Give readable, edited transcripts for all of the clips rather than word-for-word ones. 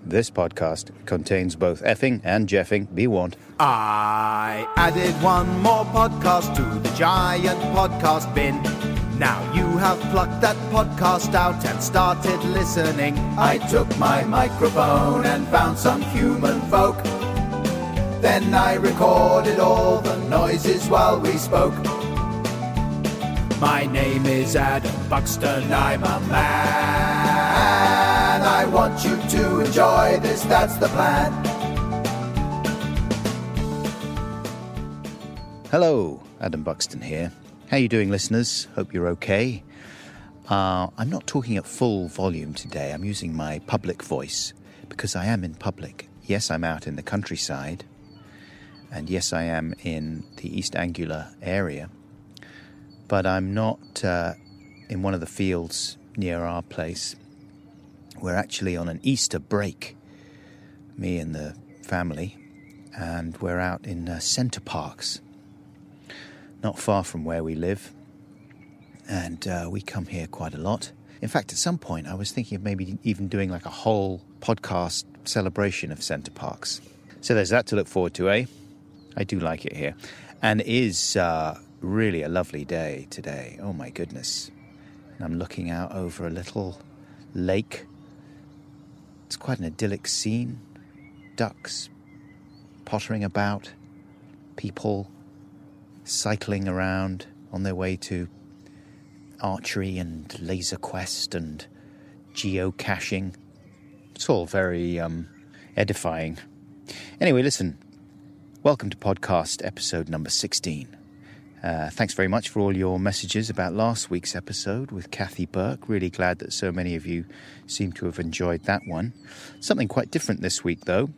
This podcast contains both effing and jeffing, be warned. I added one more podcast to the giant podcast bin. Now you have plucked that podcast out and started listening. I took my microphone and found some human folk. Then I recorded all the noises while we spoke. My name is Adam Buxton, I'm a man. I want you to enjoy this, that's the plan. Hello, Adam Buxton here. How you doing, listeners? Hope you're okay. I'm not talking at full volume today. I'm using my public voice because I am in public. Yes, I'm out in the countryside. And yes, I am in the East Anglia area. But I'm not in one of the fields near our place. We're actually on an Easter break, me and the family, and we're out in Center Parcs, not far from where we live, and we come here quite a lot. In fact, at some point I was thinking of maybe even doing like a whole podcast celebration of Center Parcs. So there's that to look forward to, eh? I do like it here, and it is really a lovely day today. Oh my goodness. And I'm looking out over a little lake. It's quite an idyllic scene. Ducks pottering about, people cycling around on their way to archery and laser quest and geocaching. It's all very edifying. Anyway, listen, welcome to podcast episode number 16. Thanks very much for all your messages about last week's episode with Kathy Burke. Really glad that so many of you seem to have enjoyed that one. Something quite different this week, though.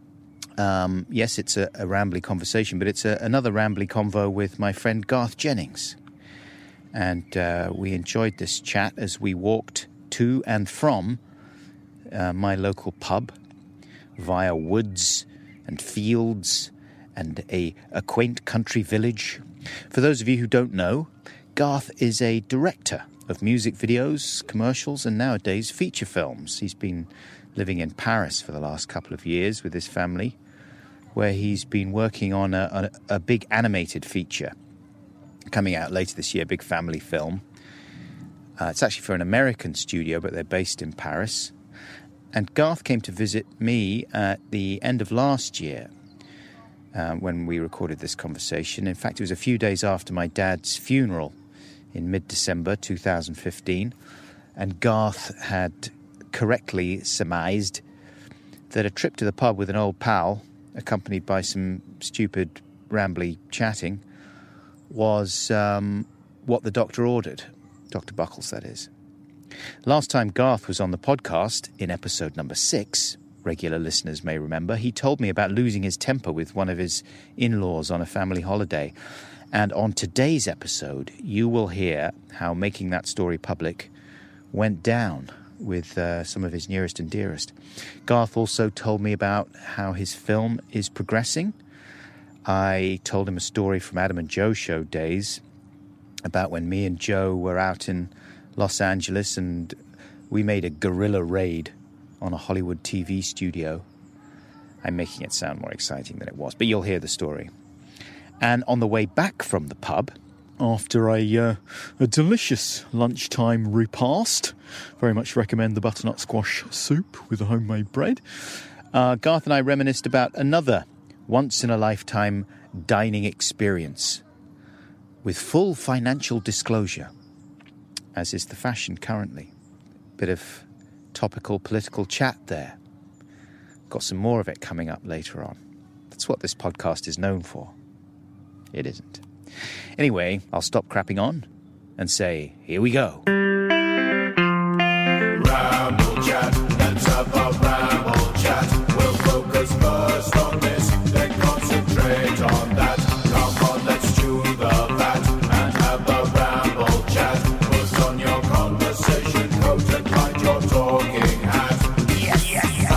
Yes, it's a rambly conversation, but it's another rambly convo with my friend Garth Jennings. And we enjoyed this chat as we walked to and from my local pub via woods and fields and a quaint country village. For those of you who don't know, Garth is a director of music videos, commercials, and nowadays feature films. He's been living in Paris for the last couple of years with his family, where he's been working on a big animated feature coming out later this year, big family film. It's actually for an American studio, but they're based in Paris. And Garth came to visit me at the end of last year, when we recorded this conversation. In fact, it was a few days after my dad's funeral in mid-December 2015, and Garth had correctly surmised that a trip to the pub with an old pal, accompanied by some stupid, rambly chatting, was what the doctor ordered. Dr. Buckles, that is. Last time Garth was on the podcast, in episode number 6, regular listeners may remember, he told me about losing his temper with one of his in-laws on a family holiday. And on today's episode, you will hear how making that story public went down with some of his nearest and dearest. Garth also told me about how his film is progressing. I told him a story from Adam and Joe show days about when me and Joe were out in Los Angeles and we made a guerrilla raid on a Hollywood TV studio. I'm making it sound more exciting than it was, but you'll hear the story. And on the way back from the pub, after a delicious lunchtime repast, very much recommend the butternut squash soup with the homemade bread, Garth and I reminisced about another once-in-a-lifetime dining experience with full financial disclosure, as is the fashion currently. Bit of topical political chat there. Got some more of it coming up later on. That's what this podcast is known for. It isn't. Anyway, I'll stop crapping on and say, here we go. Ramble chat, let's have a ramble chat. We'll focus first on this, then concentrate on that. Come on, let's chew the fat and have a ramble chat. Put on your conversation coat and find your talking hat. Yes, yes, yes.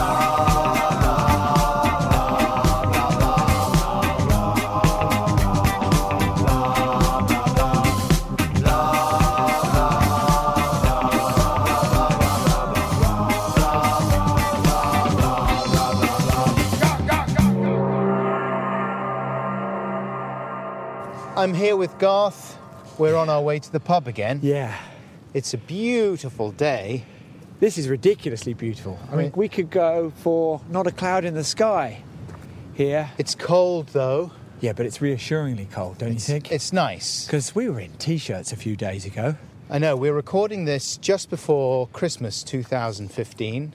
I'm here with Garth. We're on our way to the pub again. Yeah. It's a beautiful day. This is ridiculously beautiful. I mean, we could go for not a cloud in the sky here. It's cold, though. Yeah, but it's reassuringly cold, don't you think? It's nice. Because we were in T-shirts a few days ago. I know, we're recording this just before Christmas 2015.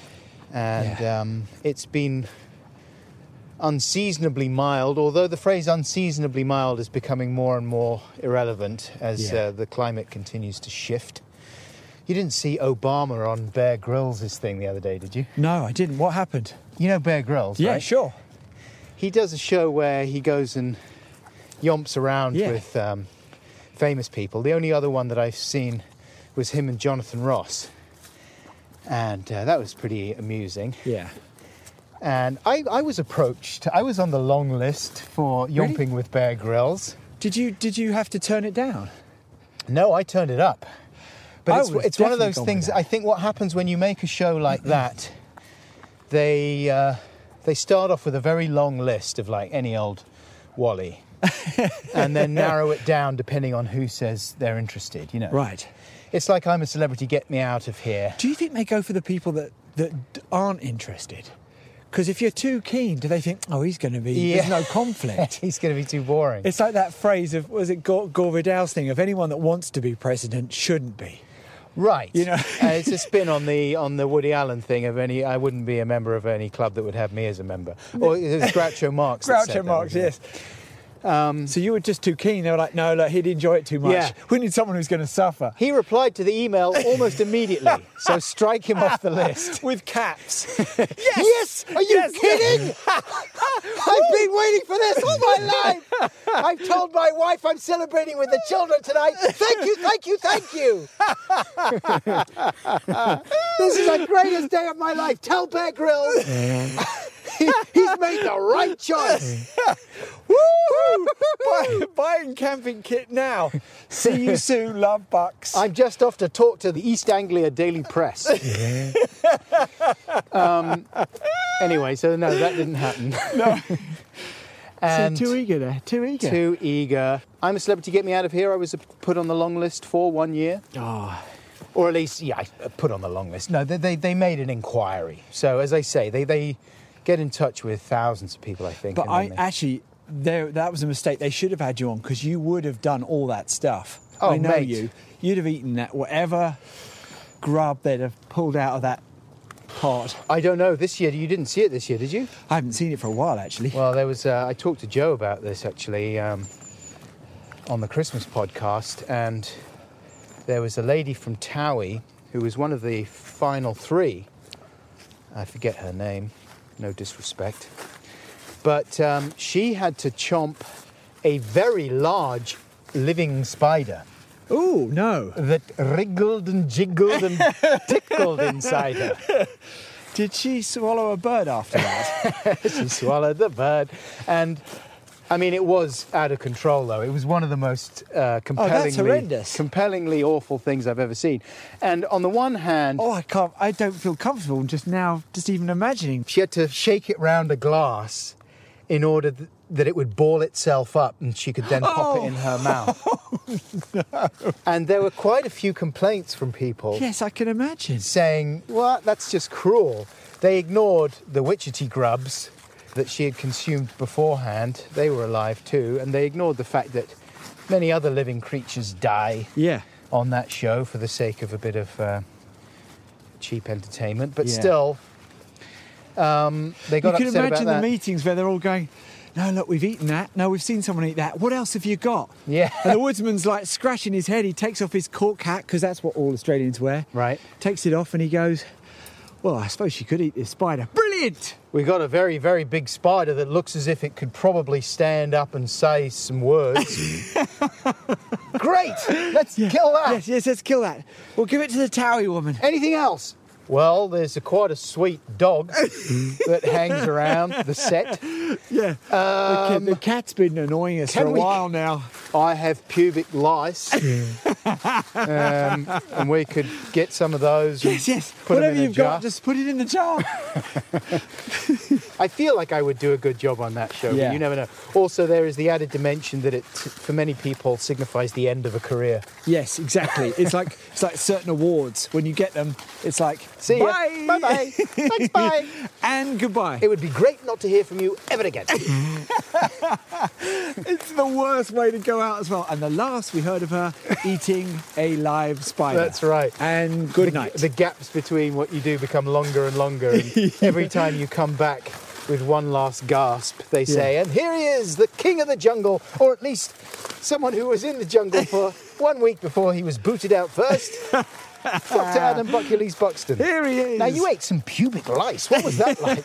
And it's been unseasonably mild, although the phrase unseasonably mild is becoming more and more irrelevant as the climate continues to shift. You didn't see Obama on Bear Grylls' thing the other day, did you? No, I didn't. What happened? You know Bear Grylls, Yeah, right? sure. He does a show where he goes and yomps around with famous people. The only other one that I've seen was him and Jonathan Ross. And that was pretty amusing. Yeah. And I was approached. I was on the long list for yomping with Bear Grylls. Did you have to turn it down? No, I turned it up. But it's one of those definitely things. gone I think what happens when you make a show like that, they start off with a very long list of like any old Wally, and then narrow it down depending on who says they're interested. You know, Right. It's like I'm a celebrity. Get me out of here. Do you think they go for the people that aren't interested? Because if you're too keen, do they think, oh, he's going to be... There's no conflict. He's going to be too boring. It's like that phrase of, was it Gore Vidal's thing, of anyone that wants to be president shouldn't be. Right. You know? It's a spin on the Woody Allen thing of I wouldn't be a member of any club that would have me as a member. Or it was Groucho Marx. Groucho Marx, yes. So you were just too keen. They were like, no, look, he'd enjoy it too much. Yeah. We need someone who's going to suffer. He replied to the email almost immediately, so strike him off the list. With caps. Yes! Are you kidding? I've been waiting for this all my life. I've told my wife I'm celebrating with the children tonight. Thank you, thank you, thank you. This is the greatest day of my life. Tell Bear Grylls. He's made the right choice. Woo! Buying camping kit now. See you soon, love Bucks. I'm just off to talk to the East Anglia Daily Press. Anyway, so no, that didn't happen. No. And so too eager there, too eager. Too eager. I'm a Celebrity, Get Me Out of Here. I was put on the long list for 1 year. Oh. Or at least, I put on the long list. No, they made an inquiry. So, as I say, they get in touch with thousands of people, I think. But that was a mistake. They should have had you on because you would have done all that stuff. Oh, I know mate. you. You'd have eaten that, whatever grub they'd have pulled out of that pot. I don't know. This year, you didn't see it this year, did you? I haven't seen it for a while, actually. Well, there was. I talked to Joe about this, actually, on the Christmas podcast, and there was a lady from Towie who was one of the final three. I forget her name. No disrespect. But she had to chomp a very large living spider. Ooh, no. That wriggled and jiggled and tickled inside her. Did she swallow a bird after that? She swallowed the bird. And, I mean, it was out of control, though. It was one of the most that's horrendous. compellingly awful things I've ever seen. And on the one hand... Oh, I don't feel comfortable just even imagining. She had to shake it round a glass in order that it would ball itself up and she could then pop it in her mouth. No. And there were quite a few complaints from people. Yes, I can imagine. Saying, well, that's just cruel. They ignored the witchetty grubs that she had consumed beforehand. They were alive too. And they ignored the fact that many other living creatures die on that show for the sake of a bit of cheap entertainment. But still... they got upset about that. You can imagine the meetings where they're all going, no, look, we've eaten that. No, we've seen someone eat that. What else have you got? Yeah. And the woodsman's like scratching his head. He takes off his cork hat, because that's what all Australians wear. Right. Takes it off and he goes, well, I suppose she could eat this spider. Brilliant! We got a very, very big spider that looks as if it could probably stand up and say some words. Great! Let's kill that! Yes, let's kill that. We'll give it to the Towie woman. Anything else? Well, there's quite a sweet dog that hangs around the set. Yeah. The cat's been annoying us for a while now. I have pubic lice. and we could get some of those. Yes. Put them Whatever in a you've jar. got, just put it in the jar. I feel like I would do a good job on that show, Yeah. but you never know. Also, there is the added dimension that it, for many people, signifies the end of a career. Yes, exactly. It's like certain awards. When you get them, it's like, See ya. bye. Bye-bye. Thanks, bye. And goodbye. It would be great not to hear from you ever again. It's the worst way to go out as well. And the last we heard of her eating a live spider. That's right. And good night. The gaps between what you do become longer and longer. And every time you come back with one last gasp, they say, and here he is, the king of the jungle, or at least someone who was in the jungle for 1 week before he was booted out first. Dr. Adam Buckley Buxton. Here he is. Now, you ate some pubic lice. What was that like?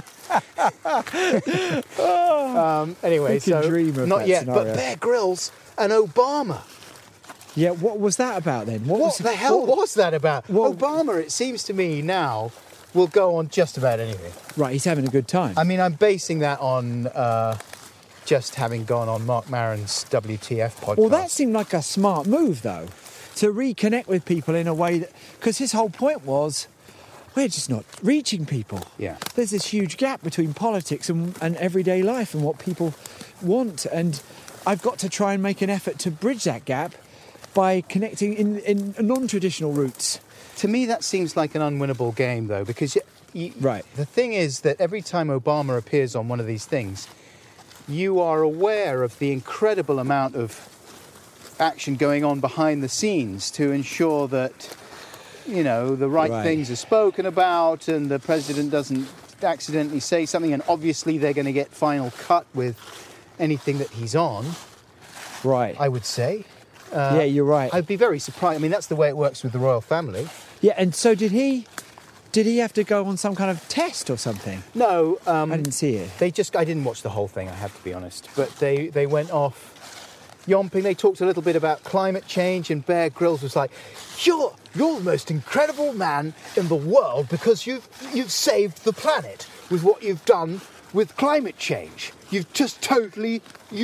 Anyway, Who can dream of not that yet, scenario? but Bear Grylls and Obama. Yeah, what was that about then? What the hell was that about? Obama, it seems to me now, will go on just about anything. Right, he's having a good time. I mean, I'm basing that on just having gone on Mark Maron's WTF podcast. Well, that seemed like a smart move, though, to reconnect with people in a way that... Because his whole point was, we're just not reaching people. Yeah. There's this huge gap between politics and everyday life and what people want. And I've got to try and make an effort to bridge that gap by connecting in non-traditional routes. To me, that seems like an unwinnable game, though, because Right. the thing is that every time Obama appears on one of these things, you are aware of the incredible amount of action going on behind the scenes to ensure that, you know, the right things are spoken about and the president doesn't accidentally say something, and obviously they're going to get final cut with anything that he's on, Right. I would say. Yeah, you're right. I'd be very surprised. I mean, that's the way it works with the royal family. Yeah, and so did he have to go on some kind of test or something? No, I didn't see it. I didn't watch the whole thing, I have to be honest. But they went off yomping. They talked a little bit about climate change, and Bear Grylls was like, You're the most incredible man in the world because you've saved the planet with what you've done with climate change. You've totally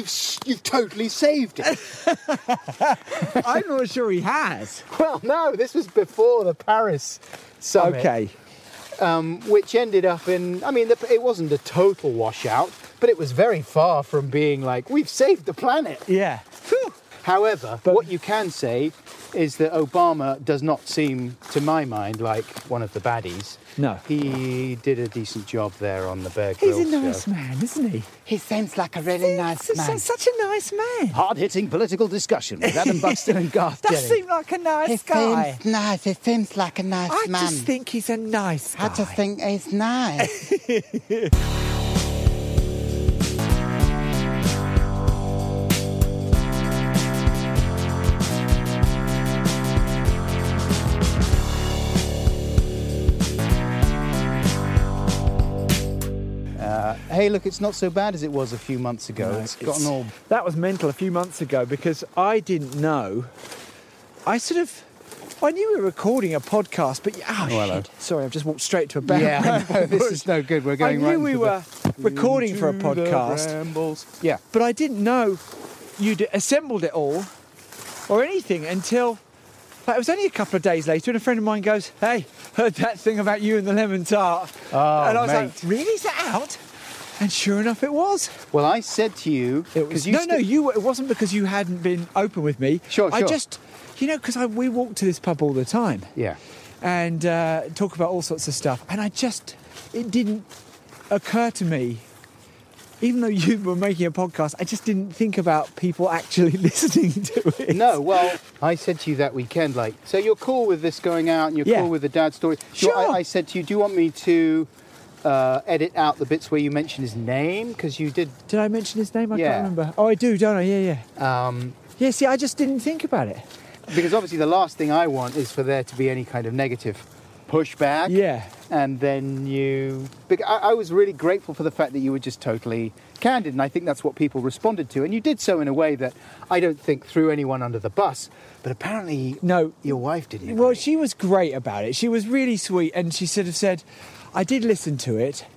saved it. I'm not sure he has. Well, no, this was before the Paris summit. Okay. Which ended up in, I mean, it wasn't a total washout, but it was very far from being like, we've saved the planet. Yeah. Phew. However, what you can say is that Obama does not seem, to my mind, like one of the baddies. No. He did a decent job there on the Bear Grylls He's a nice show. man, isn't he? He seems like a really nice man. Such a nice man. Hard-hitting political discussion with Adam Buxton and Garth Does Jennings. seem like a nice guy. Seems nice. He seems like a nice I man. just think he's a nice guy. I just think he's nice. Hey, look, it's not so bad as it was a few months ago. No, it's gotten all... That was mental a few months ago because I didn't know. I knew we were recording a podcast, but hello. shit. Sorry, I've just walked straight to a band. Yeah, I know, this is no good. We're I going right knew we into were recording for a into the podcast, rambles. Yeah. but I didn't know you'd assembled it all or anything until it was only a couple of days later, and a friend of mine goes, "Hey, heard that thing about you and the lemon tart?" Oh, and I was mate. like, "Really? Is that out?" And sure enough, it was. Well, I said to you... It was 'cause you it wasn't because you hadn't been open with me. Sure, I sure. just, because we walk to this pub all the time Yeah. and talk about all sorts of stuff, and it didn't occur to me, even though you were making a podcast, I just didn't think about people actually listening to it. No, well, I said to you that weekend, like, so you're cool with this going out and you're Yeah. cool with the dad story. Sure. I said to you, do you want me to edit out the bits where you mention his name? Because you did... Did I mention his name? I Yeah. can't remember. Oh, I do, don't I? Yeah. Yeah, see, I just didn't think about it. Because obviously the last thing I want is for there to be any kind of negative pushback. Yeah. And then I was really grateful for the fact that you were just totally candid, and I think that's what people responded to. And you did so in a way that I don't think threw anyone under the bus, but apparently No. your wife didn't agree. Well, she was great about it. She was really sweet, and she sort of said, I did listen to it,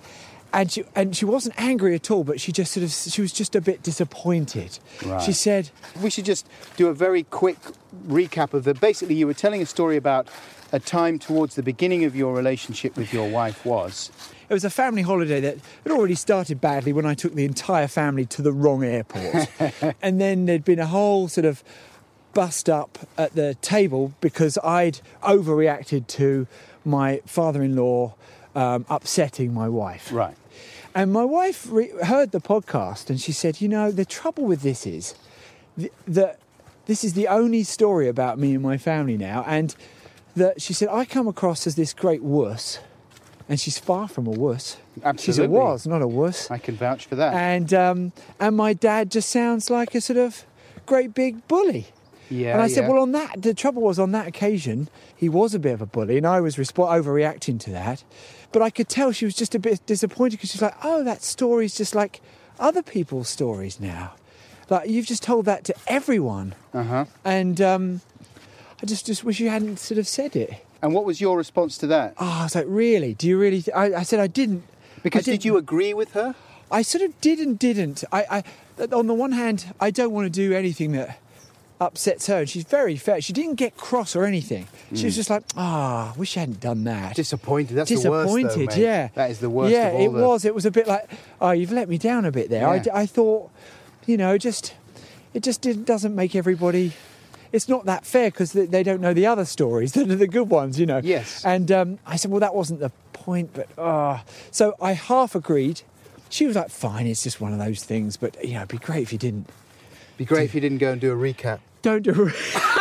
And she wasn't angry at all, but she was just a bit disappointed. Right. She said, We should just do a very quick recap of basically you were telling a story about a time towards the beginning of your relationship with your wife was. it was a family holiday that had already started badly when I took the entire family to the wrong airport. And then there'd been a whole sort of bust up at the table because I'd overreacted to my father-in-law upsetting my wife. Right. And my wife heard the podcast and she said, the trouble with this is that this is the only story about me and my family now. And that she said, I come across as this great wuss. And she's far from a wuss. Absolutely. She's a was, not a wuss. I can vouch for that. And my dad just sounds like a sort of great big bully. Yeah, and I said, well, the trouble was on that occasion, he was a bit of a bully and I was overreacting to that. But I could tell she was just a bit disappointed because she's like, oh, that story's just like other people's stories now. Like, you've just told that to everyone. Uh-huh. And I just wish you hadn't sort of said it. And what was your response to that? Oh, I was like, really? Do you really? I said I didn't. Because did you agree with her? I sort of did and didn't. I on the one hand, I don't want to do anything that upsets her. And she's very fair. She didn't get cross or anything. She was just like, I wish I hadn't done that. Disappointed. That's the worst, though, mate. Yeah. That is the worst yeah, of all. it was. It was a bit like, you've let me down a bit there. Yeah. I thought, it just doesn't make everybody... It's not that fair because they don't know the other stories that are the good ones, Yes. And I said, well, that wasn't the point, but... So I half agreed. She was like, fine, it's just one of those things, but, it'd be great if you didn't. Be great if you didn't go and do a recap. Don't do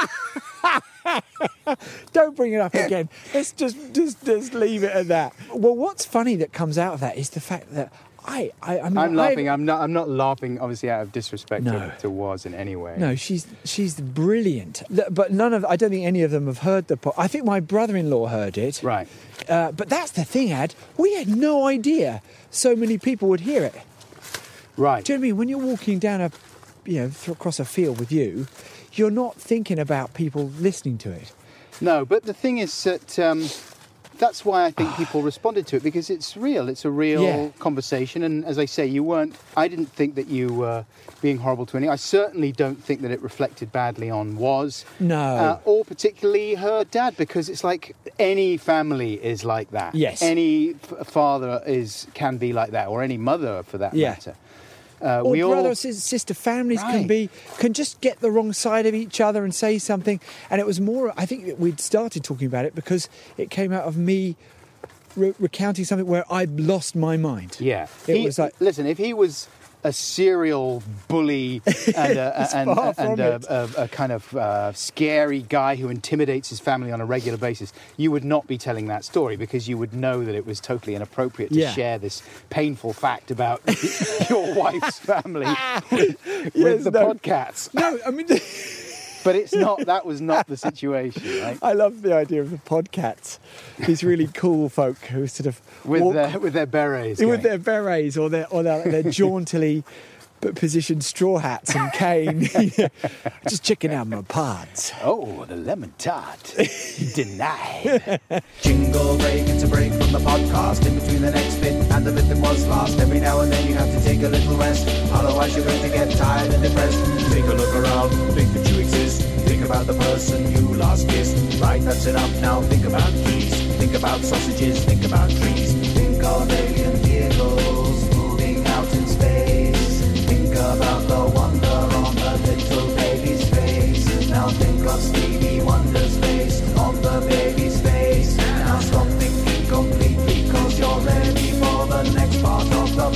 Don't bring it up again. Let's just leave it at that. Well, what's funny that comes out of that is the fact that I'm laughing. I'm not laughing, obviously, out of disrespect No. to Woz in any way. No, she's brilliant. But I don't think any of them have heard the podcast. I think my brother-in-law heard it. Right. But that's the thing, Ad. We had no idea so many people would hear it. Right. Do you know what I mean? When you're walking down across a field with you, you're not thinking about people listening to it. No, but the thing is that that's why I think people responded to it, because it's real. It's a real conversation. And as I say, I didn't think that you were being horrible to anyone. I certainly don't think that it reflected badly on Woz. No. Or particularly her dad, because it's like any family is like that. Yes. Any father can be like that, or any mother for that matter. Or brother or sister families can just get the wrong side of each other and say something. And it was more, I think we'd started talking about it because it came out of me recounting something where I'd lost my mind. Yeah. It was like... Listen, if he was a serial bully and a kind of scary guy who intimidates his family on a regular basis, you would not be telling that story because you would know that it was totally inappropriate to share this painful fact about your wife's family with the podcasts. No, I mean... But that was not the situation, right? I love the idea of the podcasts. These really cool folk who sort of with their berets, with their berets or their jauntily positioned straw hats and cane, just checking out my pods. Oh, the lemon tart denied. Jingle break, it's a break from the podcast in between the next bit and the bit that was last. Every now and then you have to take a little rest, otherwise you're going to get tired and depressed. Take a look around, think that you exist. Think about the person you last kissed. Right, that's enough now. Think about keys, think about sausages, think about trees. Think of alien vehicles moving out in space. Think about the wonder on the little baby's face. Now think of Stevie Wonder's face on the baby's face. Now stop thinking completely, cause you're ready for the next part of the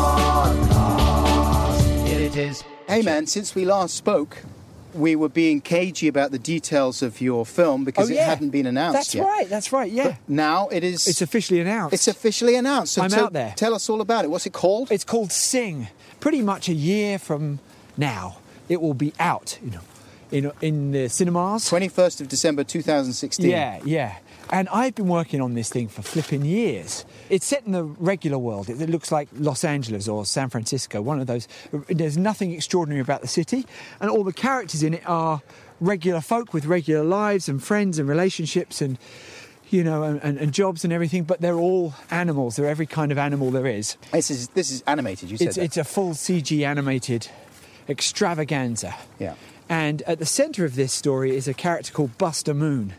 podcast. Here it is. Hey man, since we last spoke, we were being cagey about the details of your film because it hadn't been announced yet. That's right, yeah. But now it is... It's officially announced. It's officially announced. So I'm out there. Tell us all about it. What's it called? It's called Sing. Pretty much a year from now, it will be out, in the cinemas. 21st of December 2016. Yeah. And I've been working on this thing for flipping years. It's set in the regular world. It looks like Los Angeles or San Francisco, one of those. There's nothing extraordinary about the city. And all the characters in it are regular folk with regular lives and friends and relationships. And, you know, and jobs and everything, but they're all animals. They're every kind of animal there is. This is animated, you said that. It's a full CG animated extravaganza. Yeah. And at the centre of this story is a character called Buster Moon,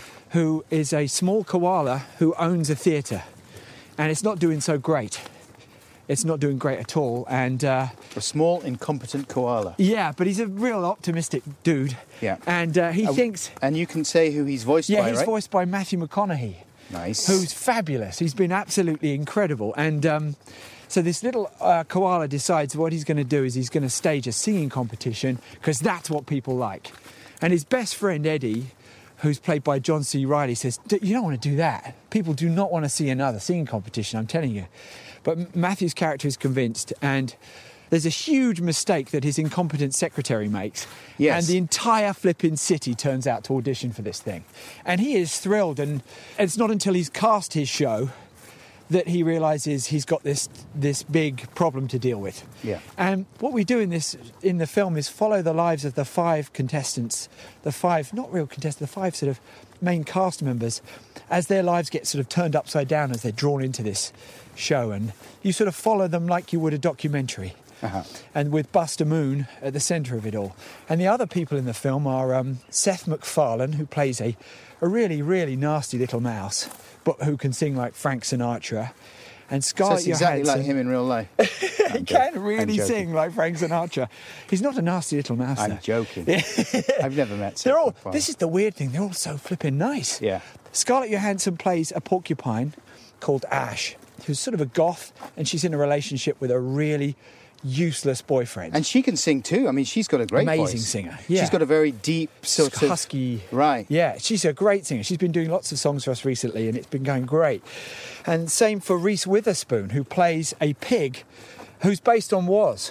who is a small koala who owns a theatre. And it's not doing so great. It's not doing great at all. And A small, incompetent koala. yeah, but he's a real optimistic dude. Yeah. And he thinks... And you can say who he's voiced by, Yeah, he's right? voiced by Matthew McConaughey. Nice. Who's fabulous. He's been absolutely incredible. And so this little koala decides what he's going to do is he's going to stage a singing competition because that's what people like. And his best friend, Eddie, who's played by John C. Reilly, says, you don't want to do that. People do not want to see another singing competition, I'm telling you. But Matthew's character is convinced, and there's a huge mistake that his incompetent secretary makes. Yes. And the entire flipping city turns out to audition for this thing. And he is thrilled, and it's not until he's cast his show that he realises he's got this big problem to deal with. Yeah. And what we do in the film is follow the lives of the 5 contestants, the 5, not real contestants, the 5 sort of main cast members, as their lives get sort of turned upside down as they're drawn into this show. And you sort of follow them like you would a documentary. Uh-huh. And with Buster Moon at the centre of it all. And the other people in the film are Seth MacFarlane, who plays a really, really nasty little mouse, but who can sing like Frank Sinatra. And So Scarlett it's exactly Johansson. like him in real life. He can really sing like Frank Sinatra. He's not a nasty little mouse. I'm though. joking. I've never met They're Seth all. MacFarlane. This is the weird thing. They're all so flipping nice. Yeah. Scarlett Johansson plays a porcupine called Ash, who's sort of a goth, and she's in a relationship with a really useless boyfriend. And she can sing too. I mean, she's got a great voice. Amazing singer. Yeah. She's got a very deep sort of... husky. Right. Yeah, she's a great singer. She's been doing lots of songs for us recently, and it's been going great. And same for Reese Witherspoon, who plays a pig who's based on Woz.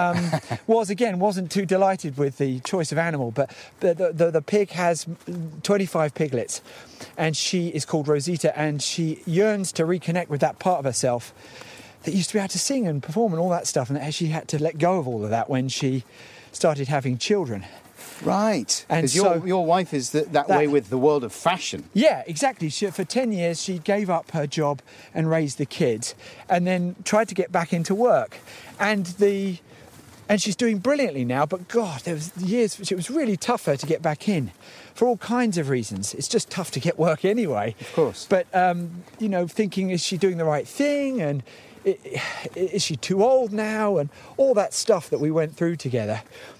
Woz, again, wasn't too delighted with the choice of animal, but the pig has 25 piglets, and she is called Rosita, and she yearns to reconnect with that part of herself that used to be able to sing and perform and all that stuff, and she had to let go of all of that when she started having children. Right. And Because so- your wife is that way with the world of fashion. Yeah, exactly. For 10 years, she gave up her job and raised the kids, and then tried to get back into work. And she's doing brilliantly now, but God, there was years, it was really tough for her to get back in for all kinds of reasons. It's just tough to get work anyway. Of course. But, thinking, is she doing the right thing? And is she too old now? And all that stuff that we went through together.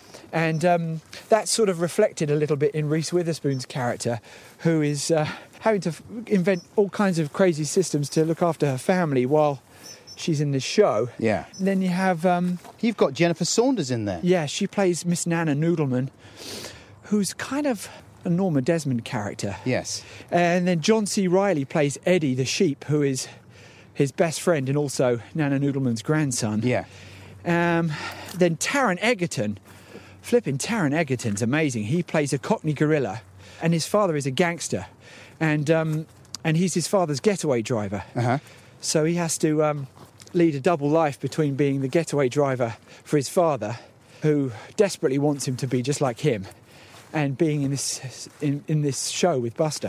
And that's sort of reflected a little bit in Reese Witherspoon's character, who is having to invent all kinds of crazy systems to look after her family while she's in this show. Yeah. And then you have... You've got Jennifer Saunders in there. yeah, she plays Miss Nana Noodleman, who's kind of a Norma Desmond character. Yes. And then John C. Reilly plays Eddie the sheep, who is his best friend and also Nana Noodleman's grandson. Yeah. Then Taron Egerton. Flipping Taron Egerton's amazing. He plays a Cockney gorilla, and his father is a gangster, and he's his father's getaway driver. Uh-huh. So he has to lead a double life between being the getaway driver for his father, who desperately wants him to be just like him, and being in this show with Buster.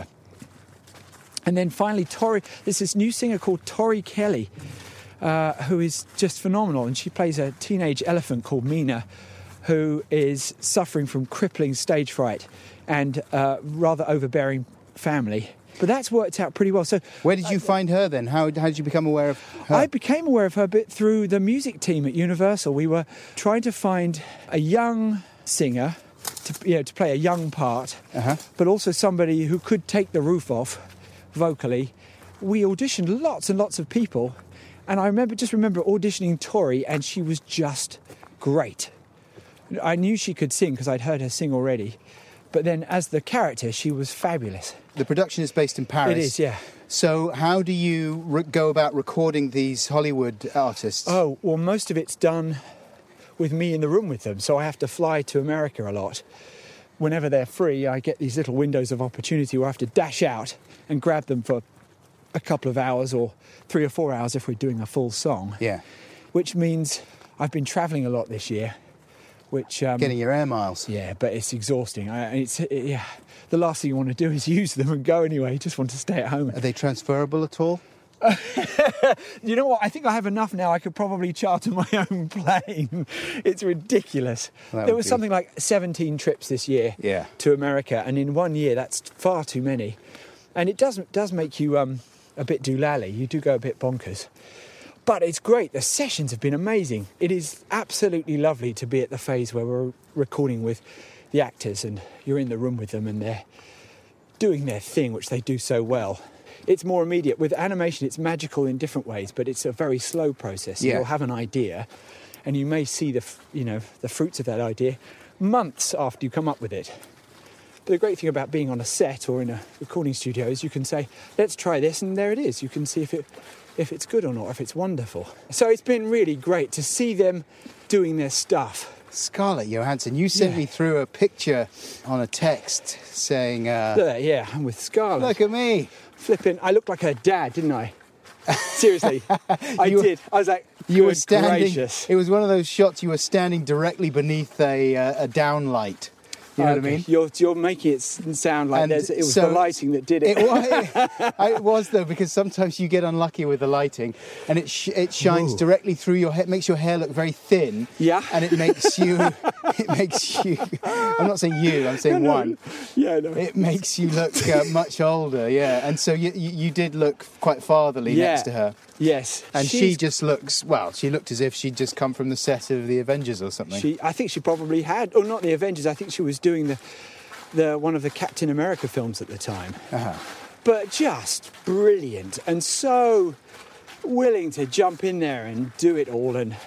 And then finally, there's this new singer called Tori Kelly, who is just phenomenal, and she plays a teenage elephant called Mina, who is suffering from crippling stage fright and rather overbearing family. But that's worked out pretty well. So Where did you find her then? How did you become aware of her? I became aware of her a bit through the music team at Universal. We were trying to find a young singer to play a young part, but also somebody who could take the roof off vocally. We auditioned lots and lots of people, and I remember auditioning Tori, and she was just great. I knew she could sing because I'd heard her sing already, but then as the character, she was fabulous. The production is based in Paris. It is, yeah. So how do you go about recording these Hollywood artists? Oh, well, most of it's done with me in the room with them, so I have to fly to America a lot. Whenever they're free, I get these little windows of opportunity where I have to dash out and grab them for a couple of hours or 3 or 4 hours if we're doing a full song. Yeah. Which means I've been travelling a lot this year, which Getting your air miles. yeah, but it's exhausting. The last thing you want to do is use them and go anyway. You just want to stay at home. Are they transferable at all? You know what? I think I have enough now. I could probably charter my own plane. It's ridiculous. That There would was be- something like 17 trips this year Yeah. to America, and in 1 year, that's far too many. And it does make you a bit doolally. You do go a bit bonkers. But it's great. The sessions have been amazing. It is absolutely lovely to be at the phase where we're recording with the actors and you're in the room with them and they're doing their thing, which they do so well. It's more immediate. With animation, it's magical in different ways, but it's a very slow process. Yeah. You'll have an idea, and you may see the fruits of that idea months after you come up with it. But the great thing about being on a set or in a recording studio is you can say, let's try this, and there it is. You can see if it's good or not, if it's wonderful. So it's been really great to see them doing their stuff. Scarlett Johansson, you sent me through a picture on a text saying, Yeah, I'm with Scarlett. look at me. Flipping, I looked like her dad, didn't I? Seriously, I did. I was like, You were good standing. gracious. It was one of those shots. You were standing directly beneath a downlight. You know what I mean? You're making it sound like And it was so the lighting that did it. It was though, because sometimes you get unlucky with the lighting, and it shines Whoa. directly through your head, makes your hair look very thin. Yeah. And it makes you. I'm not saying you. I'm saying one. Yeah, no. It makes you look much older. Yeah. And so you did look quite fatherly next to her. Yes. And she just looks, she looked as if she'd just come from the set of the Avengers or something. I think she probably had, or not the Avengers. I think she was doing the one of the Captain America films at the time. Uh-huh. But just brilliant and so willing to jump in there and do it all, and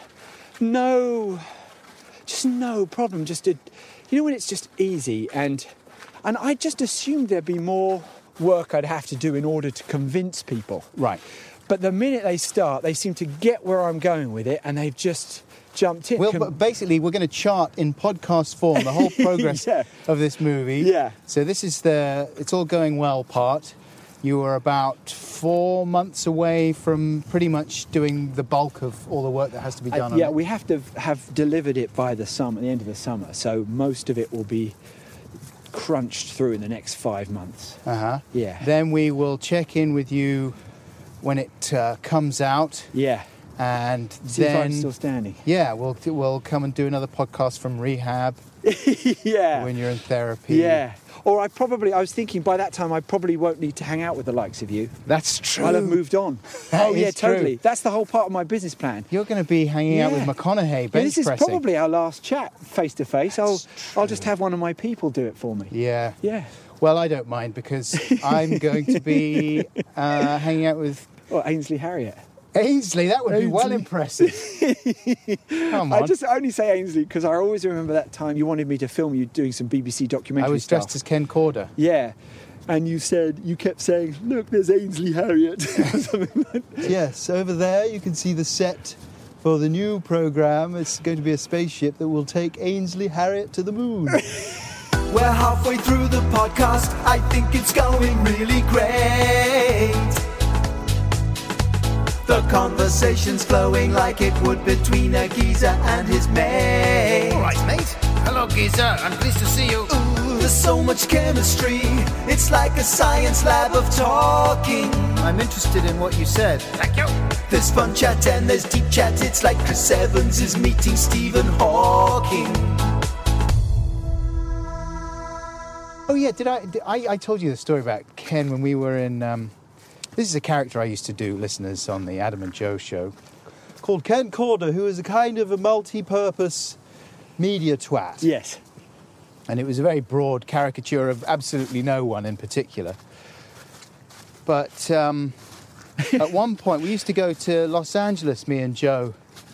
no problem. When it's just easy, and I just assumed there'd be more work I'd have to do in order to convince people. Right. But the minute they start, they seem to get where I'm going with it, and they've just jumped in. Well, but basically, we're going to chart in podcast form the whole progress Yeah. of this movie. Yeah. So this is the It's All Going Well part. You were about 4 months away from pretty much doing the bulk of all the work that has to be done on it. We have to have delivered it by the summer, the end of the summer. So most of it will be crunched through in the next 5 months. Uh-huh. Yeah. Then we will check in with you when it comes out. Yeah. And See then... if I'm still standing. Yeah, we'll come and do another podcast from rehab Yeah. when you're in therapy. Yeah. Or I was thinking by that time I probably won't need to hang out with the likes of you. That's true. I'll have moved on. That yeah, is true. totally. That's the whole part of my business plan. You're going to be hanging out with Yeah. McConaughey, Yeah, bench this is pressing. probably our last chat face to face. I'll just have one of my people do it for me. Yeah. Yeah. Well, I don't mind because I'm going to be hanging out with Or Ainsley Harriott. Ainsley. That would be well Ainsley. impressive. Come on. I just only say Ainsley because I always remember that time you wanted me to film you doing some BBC documentary I was stuff. dressed as Ken Corder. Yeah. And you kept saying, look, there's Ainsley Harriott. Or something like that. Yes, over there you can see the set for the new programme. It's going to be a spaceship that will take Ainsley Harriott to the moon. We're halfway through the podcast. I think it's going really great. The conversation's flowing like it would between a geezer and his mate. All right, mate. Hello, geezer. I'm pleased to see you. Ooh, there's so much chemistry. It's like a science lab of talking. I'm interested in what you said. Thank you. There's fun chat and there's deep chat. It's like Chris Evans is meeting Stephen Hawking. Oh yeah, I told you the story about Ken when we were in... this is a character I used to do, listeners, on the Adam and Joe show, called Ken Corder, who is a kind of a multi-purpose media twat. Yes. And it was a very broad caricature of absolutely no one in particular. But at one point, we used to go to Los Angeles, me and Joe,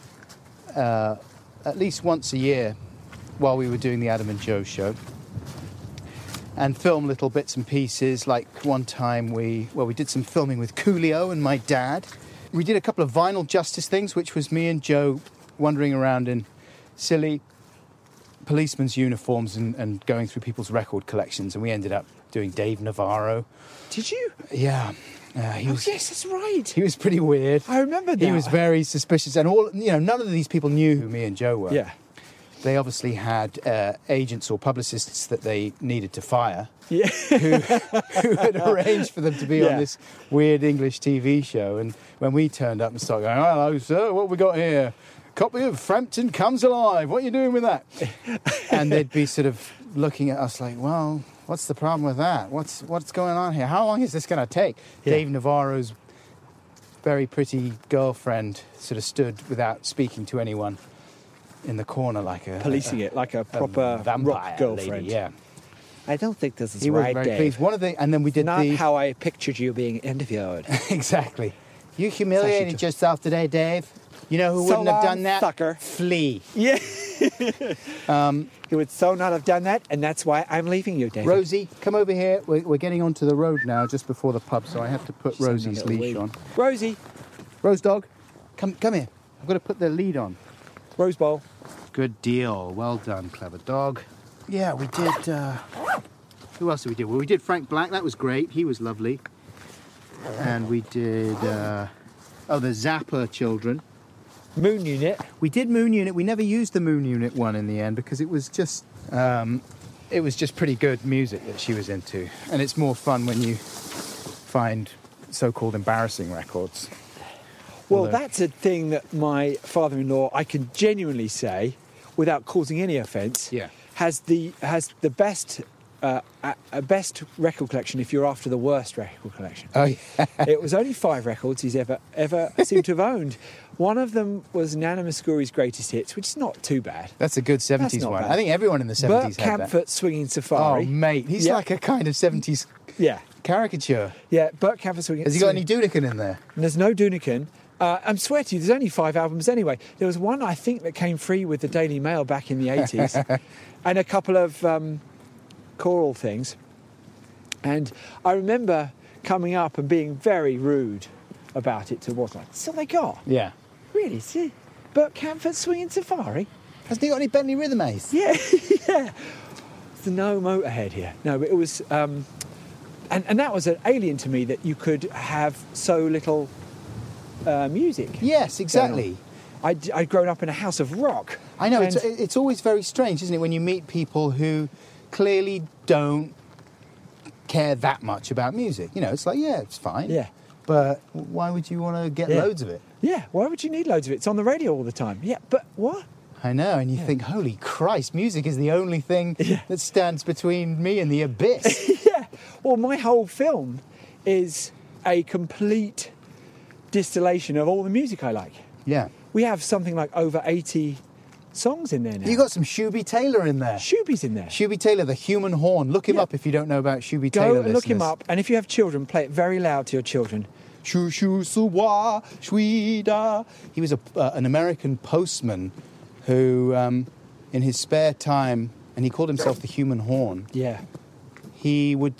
at least once a year while we were doing the Adam and Joe show, and film little bits and pieces. Like one time we did some filming with Coolio and my dad. We did a couple of Vinyl Justice things, which was me and Joe wandering around in silly policemen's uniforms and going through people's record collections, and we ended up doing Dave Navarro. Did you? Yeah. He was, yes, that's right. he was pretty weird. I remember that. He was very suspicious, and none of these people knew who me and Joe were. Yeah. they obviously had agents or publicists that they needed to fire, Yeah. who had arranged for them to be on this weird English TV show. And when we turned up and started going, "Hello, sir, what have we got here? Copy of Frampton Comes Alive. What are you doing with that?" And they'd be sort of looking at us like, "Well, what's the problem with that? What's going on here? How long is this going to take?" Yeah. Dave Navarro's very pretty girlfriend sort of stood without speaking to anyone in the corner like a... Policing it like a proper vampire rock girlfriend. lady, yeah. I don't think this is He was very pleased. And then we did Not how I pictured you being interviewed. Exactly. You humiliated yourself today, Dave. You know who So wouldn't have long, done that? sucker. Flea. Yeah. You would so not have done that, and that's why I'm leaving you, David. Rosie, come over here. We're getting onto the road now, just before the pub, so I have to put Rosie's leash on. Rosie. Rose dog, come here. I've got to put the lead on. Rose bowl. Good deal. Well done, clever dog. Yeah, we did... who else did we do? Well, we did Frank Black. That was great. He was lovely. And we did... the Zappa children. Moon Unit. We did Moon Unit. We never used the Moon Unit one in the end because it was just pretty good music that she was into. And it's more fun when you find so-called embarrassing records. Well, Although- that's a thing that my father-in-law, I can genuinely say, without causing any offence, Yeah. has the best best record collection if you're after the worst record collection. Oh, yeah. It was only 5 records he's ever seemed to have owned. One of them was Nana Muscuri's Greatest Hits, which is not too bad. That's a good 70s not one. bad. I think everyone in the 70s Burt had that. Camford Swinging Oh, Safari. mate. He's Yeah. like a kind of 70s Yeah, caricature. yeah. Burt Camford Swinging. Has he got any Dunican in there? There's no Dunican. I'm swear to you, there's only 5 albums anyway. There was one, I think, that came free with the Daily Mail back in the 80s, and a couple of choral things. And I remember coming up and being very rude about it to what's like, that's all they got? Yeah. Really? See? Burt Camford Swinging Safari? Hasn't he got any Bentley Rhythm Ace? Yeah, yeah. There's no Motorhead here. No, but it was... and that was an alien to me that you could have so little music. Yes, exactly. I'd grown up in a house of rock. I know, And- it's always very strange, isn't it, when you meet people who clearly don't care that much about music. You know, it's like, yeah, it's fine. Yeah. But why would you want to get Yeah. loads of it? Yeah, why would you need loads of it? It's on the radio all the time. Yeah, but what? I know, and you think, holy Christ, music is the only thing that stands between me and the abyss. Yeah. Well, my whole film is a complete distillation of all the music I like. Yeah. We have something like over 80 songs in there now. You got some Shooby Taylor in there. Shooby's in there. Shooby Taylor, the human horn. Look him Yeah. up if you don't know about Shooby Go Taylor. and look him listeners. up, and if you have children, play it very loud to your children. Shoo shoo suwa shwida. He was an American postman who, in his spare time, and he called himself the human horn. Yeah. He would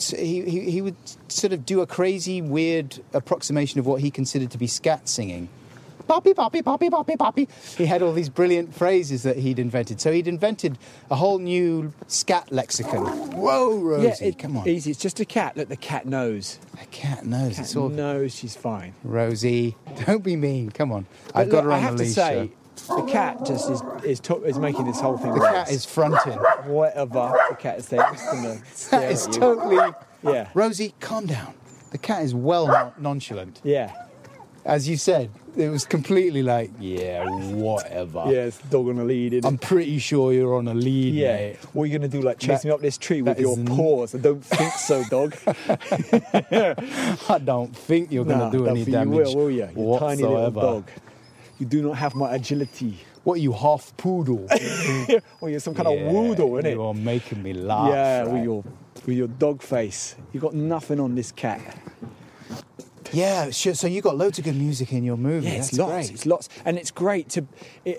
sort of do a crazy, weird approximation of what he considered to be scat singing. Poppy, poppy, poppy, poppy, poppy. He had all these brilliant phrases that he'd invented. So he'd invented a whole new scat lexicon. Whoa, Rosie, come on. Easy. It's just a cat. Look, the cat knows. The cat knows. It's all... knows she's fine. Rosie, don't be mean. Come on. But I've got her look, on I have the to leash. say, the cat just is making this whole thing The worse. cat is fronting. Whatever the cat is there, it's gonna stare That is at you. totally... Yeah. Rosie, calm down. The cat is well nonchalant. Yeah. As you said, it was completely like, yeah, whatever. Yeah, it's the dog on a lead, isn't I'm it? pretty sure you're on a lead, Yeah. mate. What are you going to do, like chase me up this tree with that your is paws? I don't think so, dog. I don't think you're going to do any you damage will you? You tiny little whatsoever. dog. You do not have my agility. What are you, half poodle? Or you're some kind of woodle, innit? You're making me laugh. Yeah, right? with your dog face. You got nothing on this cat. Yeah, sure. So you got loads of good music in your movie. Yeah, it's That's lots. great. It's lots, and it's great to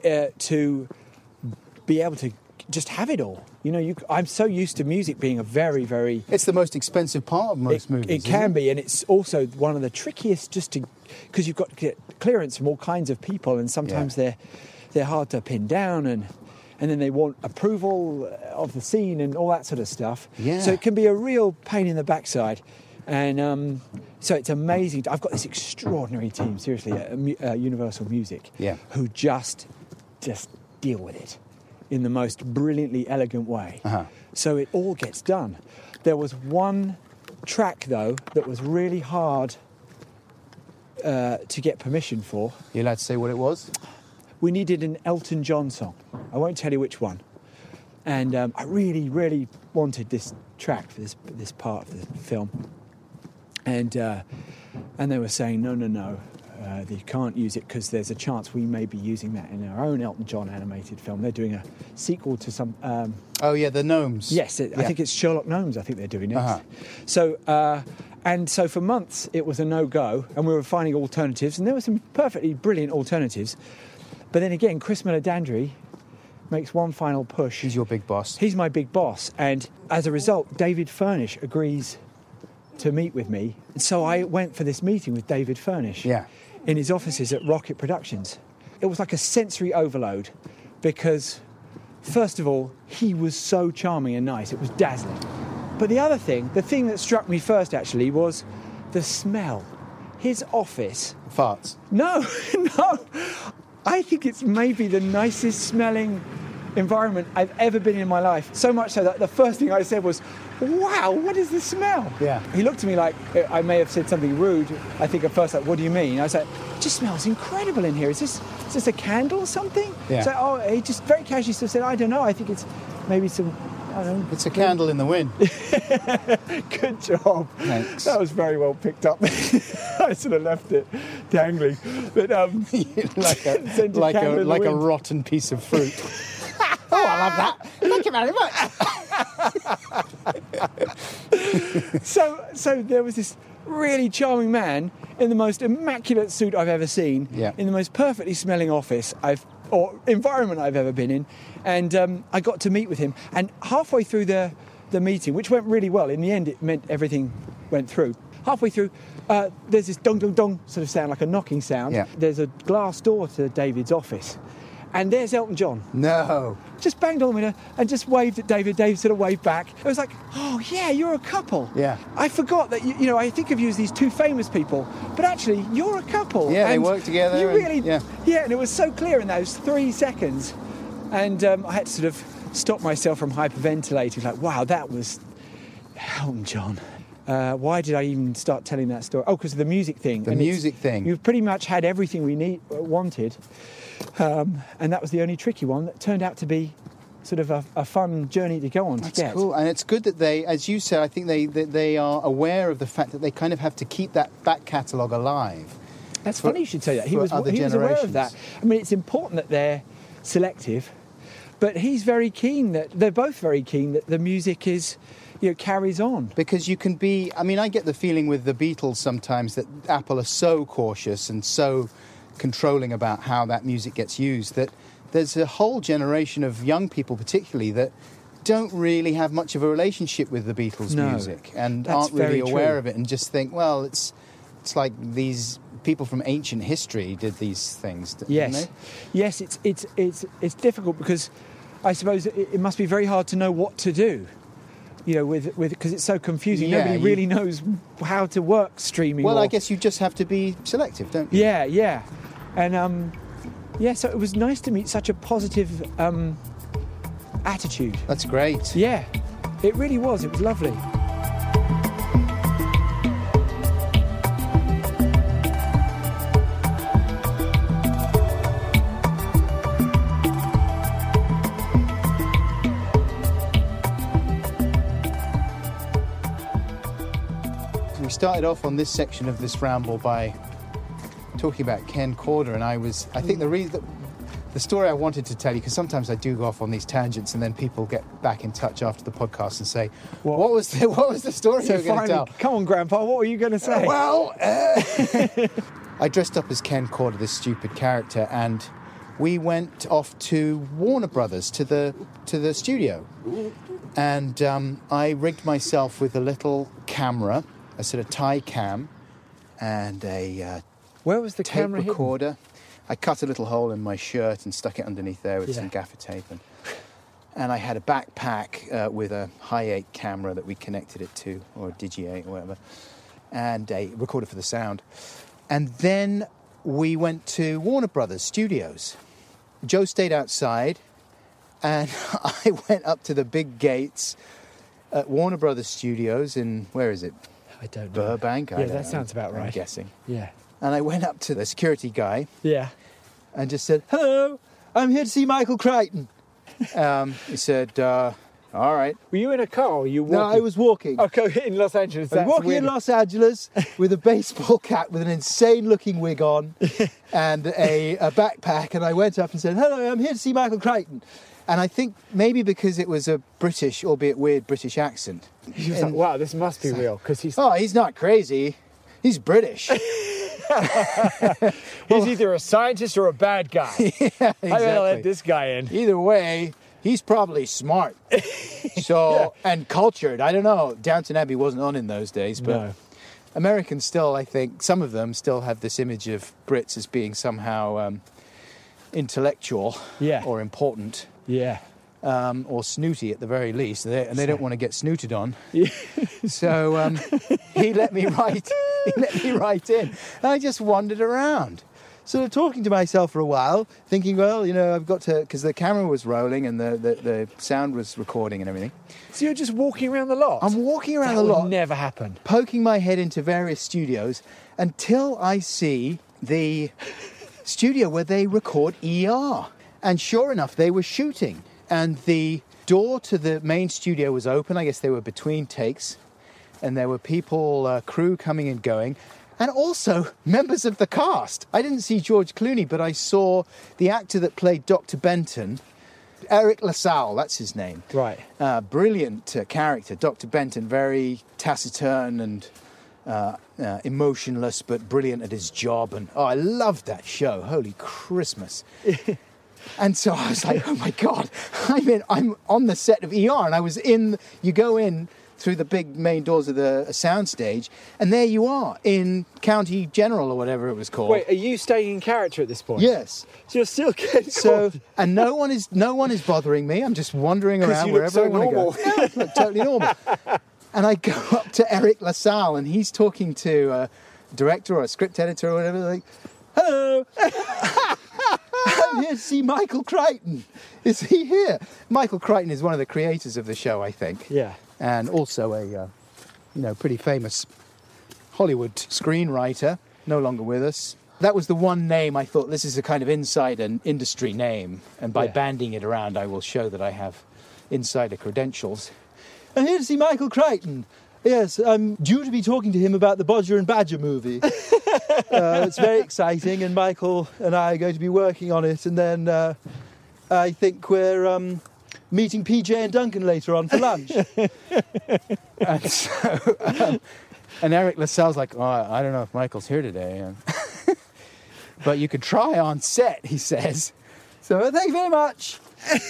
be able to just have it all. You know, I'm so used to music being a very, very. It's the most expensive part of most movies. It can be, and it's also one of the trickiest, just to because you've got to get clearance from all kinds of people, and sometimes they're hard to pin down, and then they want approval of the scene and all that sort of stuff. Yeah. So it can be a real pain in the backside. And so it's amazing. I've got this extraordinary team, seriously, at Universal Music, Yeah. who just deal with it. in the most brilliantly elegant way. Uh-huh. So it all gets done. There was one track, though, that was really hard to get permission for. You allowed to say what it was? We needed an Elton John song. I won't tell you which one. And I really, really wanted this track for this part of the film. And they were saying, no, you can't use it because there's a chance we may be using that in our own Elton John animated film. They're doing a sequel to some... Oh, yeah, the Gnomes. Yes, I think it's Sherlock Gnomes I think they're doing next. Uh-huh. So for months it was a no-go, and we were finding alternatives, and there were some perfectly brilliant alternatives. But then again, Chris Miller-Dandry makes one final push. He's your big boss. He's my big boss, and as a result, David Furnish agrees to meet with me. And so I went for this meeting with David Furnish in his offices at Rocket Productions. It was like a sensory overload because, first of all, he was so charming and nice. It was dazzling. But the thing that struck me first, actually, was the smell. His office... Farts. No. I think it's maybe the nicest smelling environment I've ever been in my life. So much so that the first thing I said was, wow, what is the smell? Yeah. He looked at me like I may have said something rude. I think at first, like, what do you mean? I was like, it just smells incredible in here. Is this a candle or something? Yeah. So, he just very casually sort of said, I don't know. I think it's maybe some... I don't know. It's a candle in the wind. Good job. Thanks. That was very well picked up. I sort of left it dangling. But like a rotten piece of fruit. Oh, I love that. Thank you very much. So there was this really charming man in the most immaculate suit I've ever seen, in the most perfectly smelling office or environment I've ever been in, and I got to meet with him. And halfway through the meeting, which went really well, in the end it meant everything went through. Halfway through, there's this dong dong dong sort of sound, like a knocking sound. Yeah. There's a glass door to David's office, and there's Elton John. No. Just banged on the window and just waved at David. David sort of waved back. It was like, oh, yeah, you're a couple. Yeah. I forgot that, I think of you as these two famous people, but actually, you're a couple. Yeah, and they work together. You really... Yeah, and it was so clear in those 3 seconds. And I had to sort of stop myself from hyperventilating, like, wow, that was Elton John. Why did I even start telling that story? Oh, because of the music thing. The music thing. You've pretty much had everything we wanted. And that was the only tricky one that turned out to be sort of a fun journey to go on. That's cool. And it's good that they, as you said, I think they are aware of the fact that they kind of have to keep that back catalogue alive. That's funny you should say that. He was aware of that. I mean, it's important that they're selective, but he's very keen that they're both very keen that the music is... carries on. Because you can be... I mean, I get the feeling with the Beatles sometimes that Apple are so cautious and so controlling about how that music gets used that there's a whole generation of young people particularly that don't really have much of a relationship with the Beatles music and aren't really aware of it and just think, well, it's like these people from ancient history did these things, didn't they? Yes, it's difficult because I suppose it must be very hard to know what to do. With because it's so confusing. Yeah, Nobody really knows how to work streaming. Well, I guess you just have to be selective, don't you? Yeah. And, so it was nice to meet such a positive attitude. That's great. Yeah, it really was. It was lovely. We started off on this section of this ramble by talking about Ken Corder, and I think the story I wanted to tell you, because sometimes I do go off on these tangents and then people get back in touch after the podcast and say, what was the story you were going to tell? Come on, Grandpa, what were you going to say? I dressed up as Ken Corder, this stupid character, and we went off to Warner Brothers, to the studio. And I rigged myself with a little camera, a sort of tie cam, and a where was the tape camera recorder. hidden? I cut a little hole in my shirt and stuck it underneath there with some gaffer tape. And I had a backpack with a Hi8 camera that we connected it to, or a Digi8 or whatever, and a recorder for the sound. And then we went to Warner Brothers Studios. Joe stayed outside, And I went up to the big gates at Warner Brothers Studios in, where is it? I don't know. Burbank? I Yeah, don't that know. sounds about right. I'm guessing. Yeah. And I went up to the security guy Yeah. and just said, "Hello, I'm here to see Michael Crichton." He said, "All right." Were you in a car or were you walking? No, I was walking. Okay, in Los Angeles. I was That's walking weird. in Los Angeles with a baseball cap with an insane-looking wig on and a backpack, and I went up and said, "Hello, I'm here to see Michael Crichton." And I think maybe because it was a British, albeit weird, British accent. He was like, wow, this must be real because he's Oh, he's not crazy. He's British. he's either a scientist or a bad guy. Yeah, I gotta let exactly. this guy in. Either way, he's probably smart. So, and cultured. I don't know. Downton Abbey wasn't on in those days, but No. Americans still, I think, some of them still have this image of Brits as being somehow intellectual Yeah. or important. Yeah. Or snooty at the very least, and they don't want to get snooted on. Yeah. So he let me write. He let me write in, and I just wandered around, sort of talking to myself for a while, thinking, well, I've got to, because the camera was rolling and the sound was recording and everything. So you're just walking around the lot? I'm walking around that the would lot, never happen. poking my head into various studios until I see the studio where they record ER. And sure enough, they were shooting. And the door to the main studio was open. I guess they were between takes. And there were people, crew coming and going. And also members of the cast. I didn't see George Clooney, but I saw the actor that played Dr. Benton, Eric LaSalle, that's his name. Right. Brilliant character. Dr. Benton, very taciturn and emotionless, but brilliant at his job. And I loved that show. Holy Christmas. And so I was like, oh my God, I'm on the set of ER, and I was you go in through the big main doors of the soundstage, and there you are in County General or whatever it was called. Wait, are you staying in character at this point? Yes. So you're still getting So, caught? and no one is bothering me. I'm just wandering 'Cause around you look wherever so I want normal. to go. Yeah, I look totally normal. And I go up to Eric LaSalle, and he's talking to a director or a script editor or whatever. Like, "Hello, I'm here to see Michael Crichton. Is he here?" Michael Crichton is one of the creators of the show, I think, Yeah. and also a pretty famous Hollywood screenwriter. No longer with us. That was the one name I thought, this is a kind of insider industry name, and by Yeah. banding it around, I will show that I have insider credentials. I'm here to see Michael Crichton. Yes, I'm due to be talking to him about the Bodger and Badger movie. It's very exciting, and Michael and I are going to be working on it, and then I think we're meeting PJ and Duncan later on for lunch. And so, and Eric LaSalle's like, "Oh, I don't know if Michael's here today." But you could try on set, he says. So thank you very much.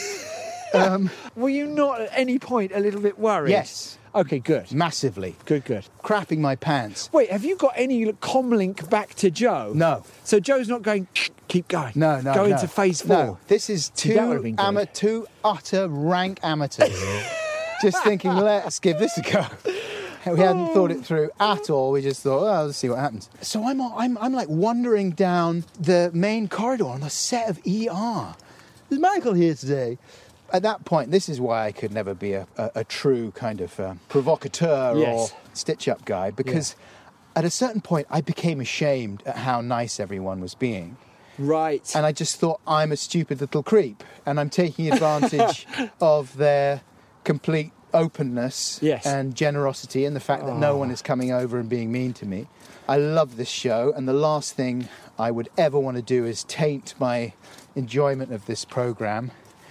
Were you not at any point a little bit worried? Yes, Okay, good. massively. Good, good. Crapping my pants. Wait, have you got any comlink back to Joe? No. So Joe's not going, keep going. No. Go into phase 4. No, this is See, that would've been good. two utter rank amateurs. Just thinking, let's give this a go. We hadn't thought it through at all. We just thought, oh, let's see what happens. So I'm like wandering down the main corridor on the set of ER. Is Michael here today? At that point, this is why I could never be a true kind of provocateur Yes. or stitch-up guy, because at a certain point, I became ashamed at how nice everyone was being. Right. And I just thought, I'm a stupid little creep, and I'm taking advantage of their complete openness Yes. and generosity, and the fact that no one is coming over and being mean to me. I love this show, and the last thing I would ever want to do is taint my enjoyment of this program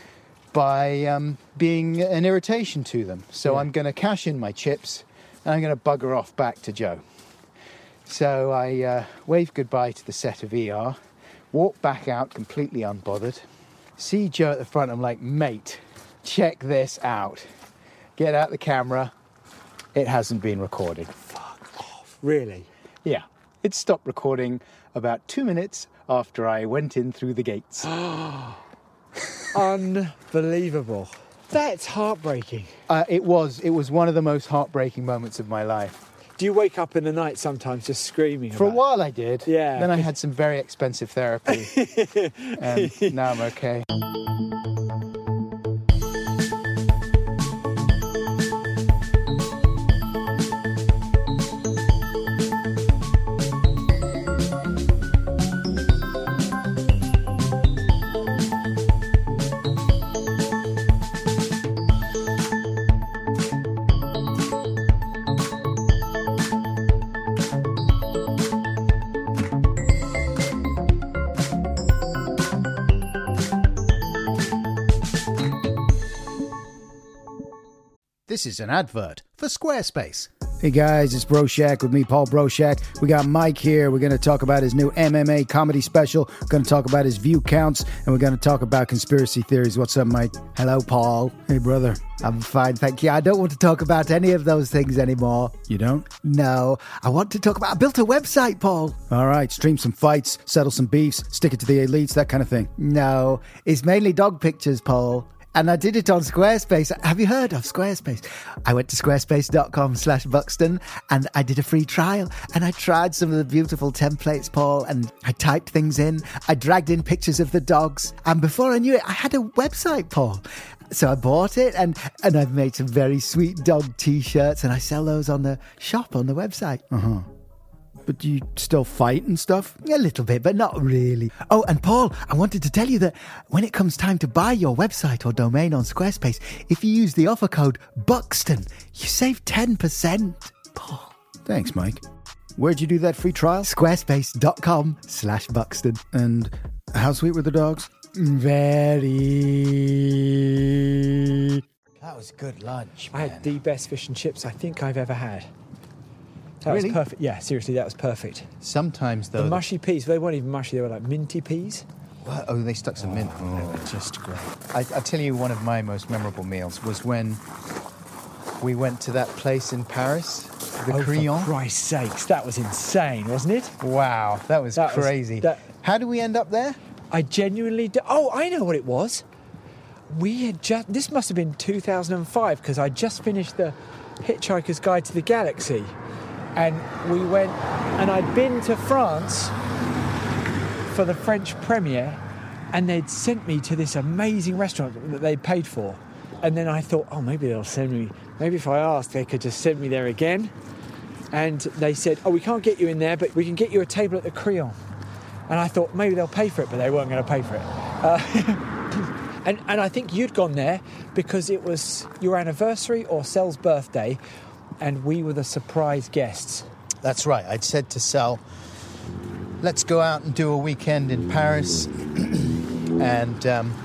by being an irritation to them. So Yeah. I'm going to cash in my chips, and I'm going to bugger off back to Joe. So I wave goodbye to the set of ER, walk back out completely unbothered, see Joe at the front. I'm like, mate, check this out. Get out the camera. It hasn't been recorded. Really? Yeah. It stopped recording about 2 minutes after I went in through the gates. Unbelievable. That's heartbreaking. It was one of the most heartbreaking moments of my life. Do you wake up in the night sometimes just screaming For a about while I did. Yeah. Then I had some very expensive therapy. And now I'm okay. This is an advert for Squarespace. Hey guys, it's Broshak with me, Paul Broshak. We got Mike here. We're going to talk about his new MMA comedy special. We're going to talk about his view counts, and we're going to talk about conspiracy theories. What's up, Mike? Hello, Paul. Hey, brother. I'm fine, thank you. I don't want to talk about any of those things anymore. You don't? No. I want to talk about... I built a website, Paul. All right, stream some fights, settle some beefs, stick it to the elites, that kind of thing. No, it's mainly dog pictures, Paul. And I did it on Squarespace. Have you heard of Squarespace? I went to squarespace.com/Buxton and I did a free trial. And I tried some of the beautiful templates, Paul, and I typed things in. I dragged in pictures of the dogs. And before I knew it, I had a website, Paul. So I bought it and I've made some very sweet dog t-shirts and I sell those on the shop on the website. Uh-huh. But do you still fight and stuff? A little bit, but not really. Oh, and Paul, I wanted to tell you that when it comes time to buy your website or domain on Squarespace, if you use the offer code Buxton, you save 10%. Paul. Thanks, Mike. Where'd you do that free trial? Squarespace.com/Buxton. And how sweet were the dogs? Very. That was good lunch, I had the best fish and chips I think I've ever had. That was perfect. Yeah, seriously, that was perfect. Sometimes, though... The mushy peas, they weren't even mushy, they were like minty peas. What? Oh, they stuck some mint. They were just great. I'll tell you, one of my most memorable meals was when we went to that place in Paris, the Crillon. For Christ's sakes, that was insane, wasn't it? Wow, that was crazy. How did we end up there? I genuinely... Oh, I know what it was. We had just... This must have been 2005, because I just finished the Hitchhiker's Guide to the Galaxy. And we went... And I'd been to France for the French premiere, and they'd sent me to this amazing restaurant that they'd paid for. And then I thought, oh, maybe they'll send me... Maybe if I asked, they could just send me there again. And they said, oh, we can't get you in there, but we can get you a table at the Crillon. And I thought, maybe they'll pay for it, but they weren't going to pay for it. And I think you'd gone there because it was your anniversary or Sel's birthday, and we were the surprise guests. That's right. I'd said to Sel, let's go out and do a weekend in Paris. And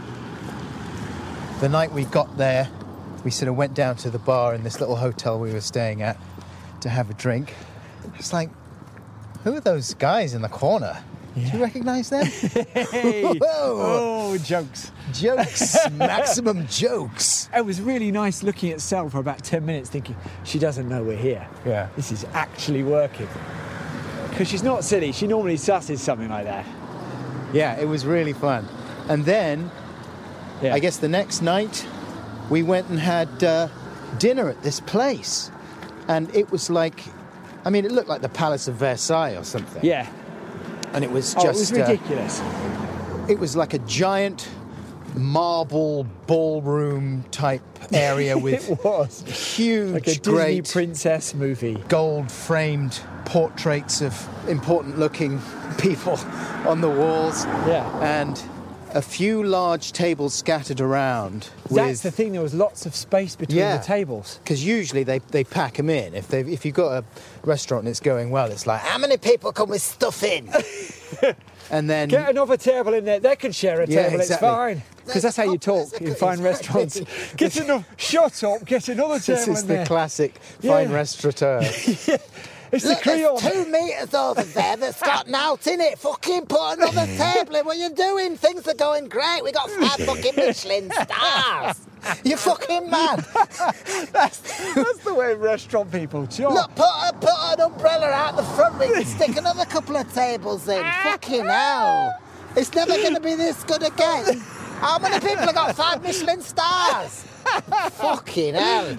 the night we got there, we sort of went down to the bar in this little hotel we were staying at to have a drink. It's like, who are those guys in the corner? Yeah. Do you recognise them? Hey! Oh, jokes. Jokes. Maximum jokes. It was really nice looking at Sel for about 10 minutes thinking, she doesn't know we're here. Yeah. This is actually working. Because she's not silly. She normally susses something like that. Yeah, it was really fun. And then, I guess the next night, we went and had dinner at this place. And it was like, I mean, it looked like the Palace of Versailles or something. Yeah. And it was just... it was ridiculous. It was like a giant marble ballroom type area with it was. Huge, like a great Disney princess movie. Gold-framed portraits of important-looking people on the walls. Yeah. And a few large tables scattered around. That's the thing, there was lots of space between the tables. Because usually they pack them in. If you've got a restaurant and it's going well, it's like, how many people can we stuff in? And then... Get another table in there. They can share a table, exactly. It's fine. Because that's how you talk in fine restaurants. Get another... Shut up, get another table in there. This is the classic fine restaurateur. It's the Crillon. There's 2 metres over there that's got nought in it. Fucking put another table in. What are you doing? Things are going great. We got 5 fucking Michelin stars. You fucking mad. That's the way restaurant people talk. Look, put an umbrella out the front. We can stick another couple of tables in. Fucking hell. It's never going to be this good again. How many people have got 5 Michelin stars? Fucking hell.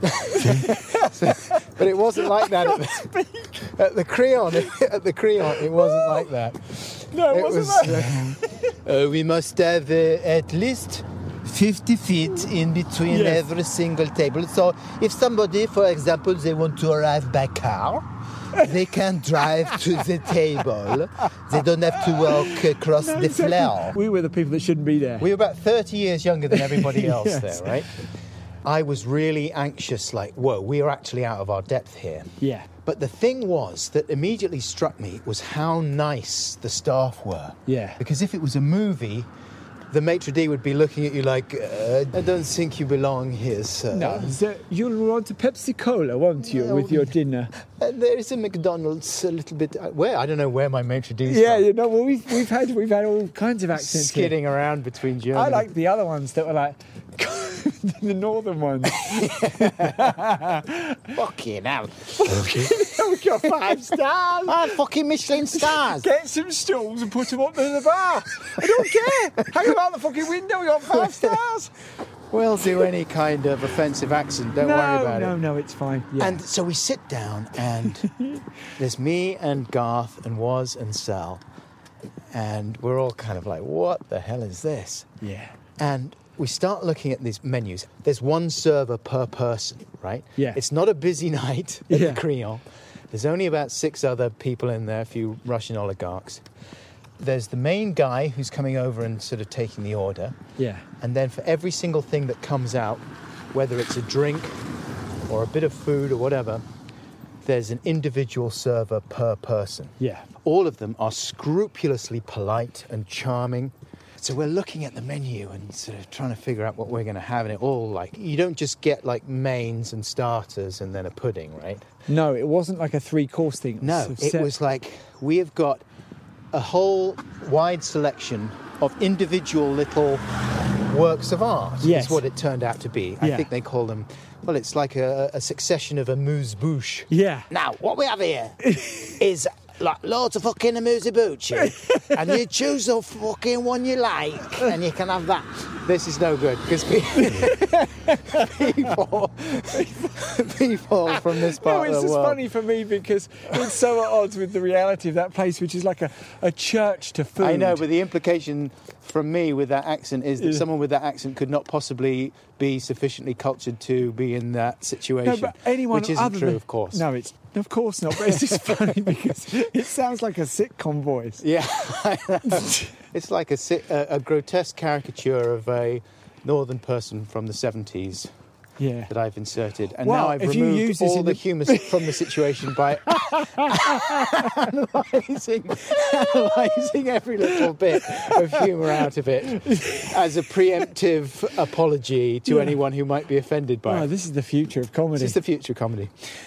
But it wasn't like that at the Crillon. At the Crillon, it wasn't like that. No, it wasn't like that. We must have at least 50 feet in between every single table. So if somebody, for example, they want to arrive by car, they can drive to the table. They don't have to walk across the floor. We were the people that shouldn't be there. We were about 30 years younger than everybody else Yes. there, right? I was really anxious, like, whoa, we are actually out of our depth here. Yeah. But the thing was that immediately struck me was how nice the staff were. Yeah. Because if it was a movie, the maitre d' would be looking at you like, I don't think you belong here, sir. No, so you'll want a Pepsi Cola, won't you, with your dinner? There is a McDonald's a little bit where I don't know where my maitre d's Yeah, from. you know, well, we've had all kinds of accents. Skidding around between Germany. I like the other ones that were like the northern ones. Fucking hell. We got 5 stars. Oh, fucking Michelin stars. Get some stools and put them up to the bar. I don't care. Hang them out the fucking window. We got 5 stars. We'll do any kind of offensive accent. Don't worry about it. No, it's fine. Yeah. And so we sit down, and there's me and Garth and Woz and Sal, and we're all kind of like, what the hell is this? Yeah. And we start looking at these menus. There's one server per person, right? Yeah. It's not a busy night at Yeah. the Creole. There's only about 6 other people in there, a few Russian oligarchs. There's the main guy who's coming over and sort of taking the order. Yeah. And then for every single thing that comes out, whether it's a drink or a bit of food or whatever, there's an individual server per person. Yeah. All of them are scrupulously polite and charming. So we're looking at the menu and sort of trying to figure out what we're going to have. And it all like, you don't just get like mains and starters and then a pudding, right? No, it wasn't like a 3-course thing. No, it was like, we have got a whole wide selection of individual little works of art, Yes. is what it turned out to be. I Yeah. think they call them, well, it's like a succession of amuse-bouche. Yeah. Now, what we have here is like loads of fucking amuse-bouche, and you choose the fucking one you like, and you can have that. This is no good, because people from this No, part it's of the just world... funny for me because it's so at odds with the reality of that place, which is like a church to food. I know, but the implication from me with that accent is that someone with that accent could not possibly be sufficiently cultured to be in that situation. No, but anyone which isn't other true, than, of course. No, it's of course not. But it's just funny because it sounds like a sitcom voice. Yeah, it's like a grotesque caricature of a northern person from the 70s Yeah. that I've inserted, and Well, now I've if you removed use this all in the the- humour from the situation by analysing every little bit of humour out of it as a preemptive apology to Yeah. anyone who might be offended by Oh, it. this is the future of comedy. This is the future of comedy.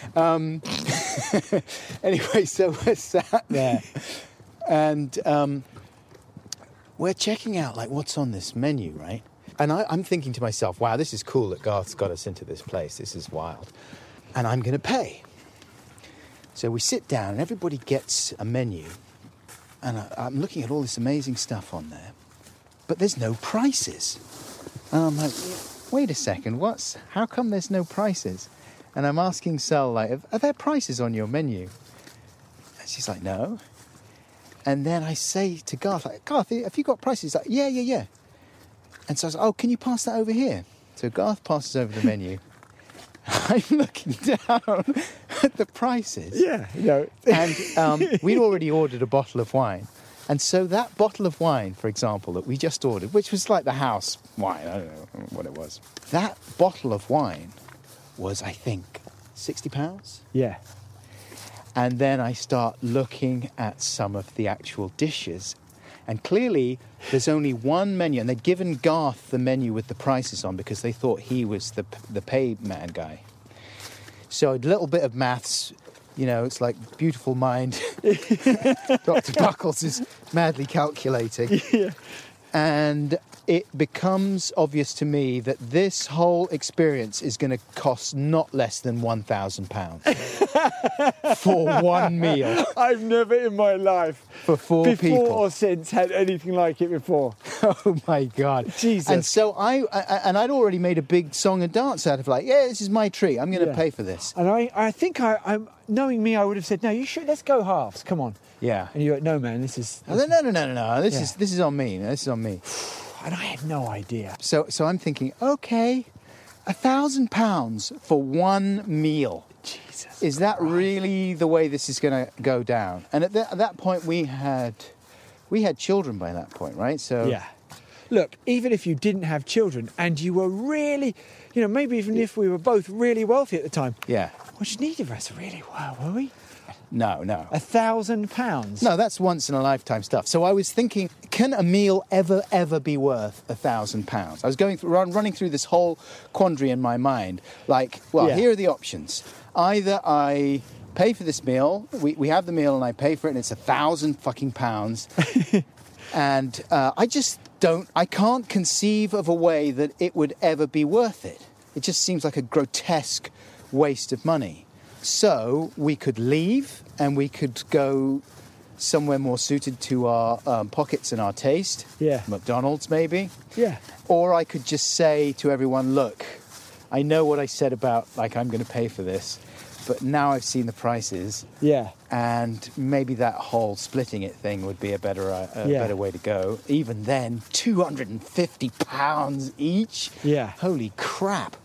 Anyway, so we're sat there, and we're checking out like what's on this menu, right? And I'm thinking to myself, wow, this is cool that Garth's got us into this place. This is wild. And I'm going to pay. So we sit down and everybody gets a menu. And I'm looking at all this amazing stuff on there. But there's no prices. And I'm like, wait a second, how come there's no prices? And I'm asking Sal, like, are there prices on your menu? And she's like, no. And then I say to Garth, like, Garth, have you got prices? He's like, yeah. And so I was like, oh, can you pass that over here? So Garth passes over the menu. I'm looking down at the prices. Yeah, you know. And we'd already ordered a bottle of wine. And so that bottle of wine, for example, that we just ordered, which was like the house wine, I don't know what it was. That bottle of wine was, I think, £60. Yeah. And then I start looking at some of the actual dishes. And clearly, there's only one menu. And they'd given Garth the menu with the prices on because they thought he was the pay man guy. So a little bit of maths, you know, it's like beautiful mind. Dr. Buckles is madly calculating. Yeah. And it becomes obvious to me that this whole experience is going to cost not less than £1,000 for one meal I've never in my life, for four before people. or since, had anything like it before. Oh my God. Jesus. And so I'd already made a big song and dance out of like, yeah, this is my treat. I'm going to Yeah. pay for this. And I think I'm knowing me, I would have said, no, you should, let's go halves, come on. Yeah. And you're like, no, man, this is... No. This Yeah. is on me. This is on me. And I had no idea. So I'm thinking, okay, £1,000 for one meal. Jesus. Is that really the way this is going to go down? And at that point, we had children by that point, right? So Yeah. Look, even if you didn't have children and you were really, you know, maybe even if we were both really wealthy at the time, yeah. which neither of us really were we? No. £1,000? No, that's once in a lifetime stuff. So I was thinking, can a meal ever be worth £1,000? I was running through this whole quandary in my mind. Like, well, Yeah. here are the options. Either I pay for this meal, we have the meal and I pay for it and it's £1,000 fucking pounds. And I can't conceive of a way that it would ever be worth it. It just seems like a grotesque waste of money. So we could leave and we could go somewhere more suited to our pockets and our taste. Yeah. McDonald's, maybe. Yeah. Or I could just say to everyone, look, I know what I said about, like, I'm going to pay for this, but now I've seen the prices. Yeah. And maybe that whole splitting it thing would be a better way to go. Even then, £250 each? Yeah. Holy crap.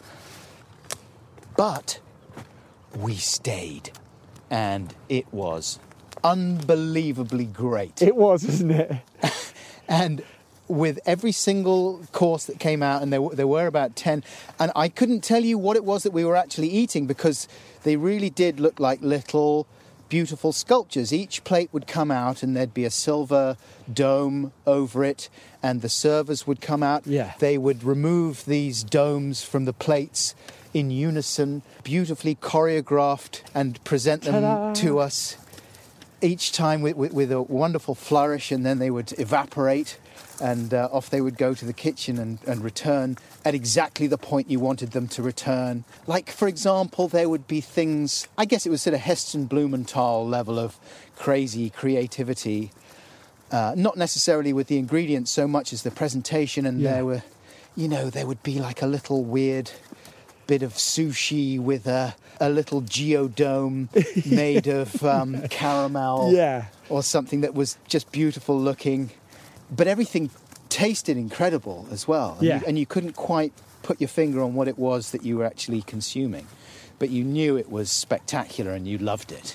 But we stayed, and it was unbelievably great. It was, wasn't it? And with every single course that came out, and there were about 10, and I couldn't tell you what it was that we were actually eating because they really did look like little beautiful sculptures. Each plate would come out and there'd be a silver dome over it, and the servers would come out. Yeah. They would remove these domes from the plates in unison, beautifully choreographed, and present them Ta-da! to us each time with a wonderful flourish, and then they would evaporate, and off they would go to the kitchen and return at exactly the point you wanted them to return. Like, for example, there would be things, I guess it was sort of Heston Blumenthal level of crazy creativity, not necessarily with the ingredients so much as the presentation, and there would be like a little weird bit of sushi with a little geodome made of caramel, or something that was just beautiful looking, but everything tasted incredible as well. And you couldn't quite put your finger on what it was that you were actually consuming, but you knew it was spectacular and you loved it.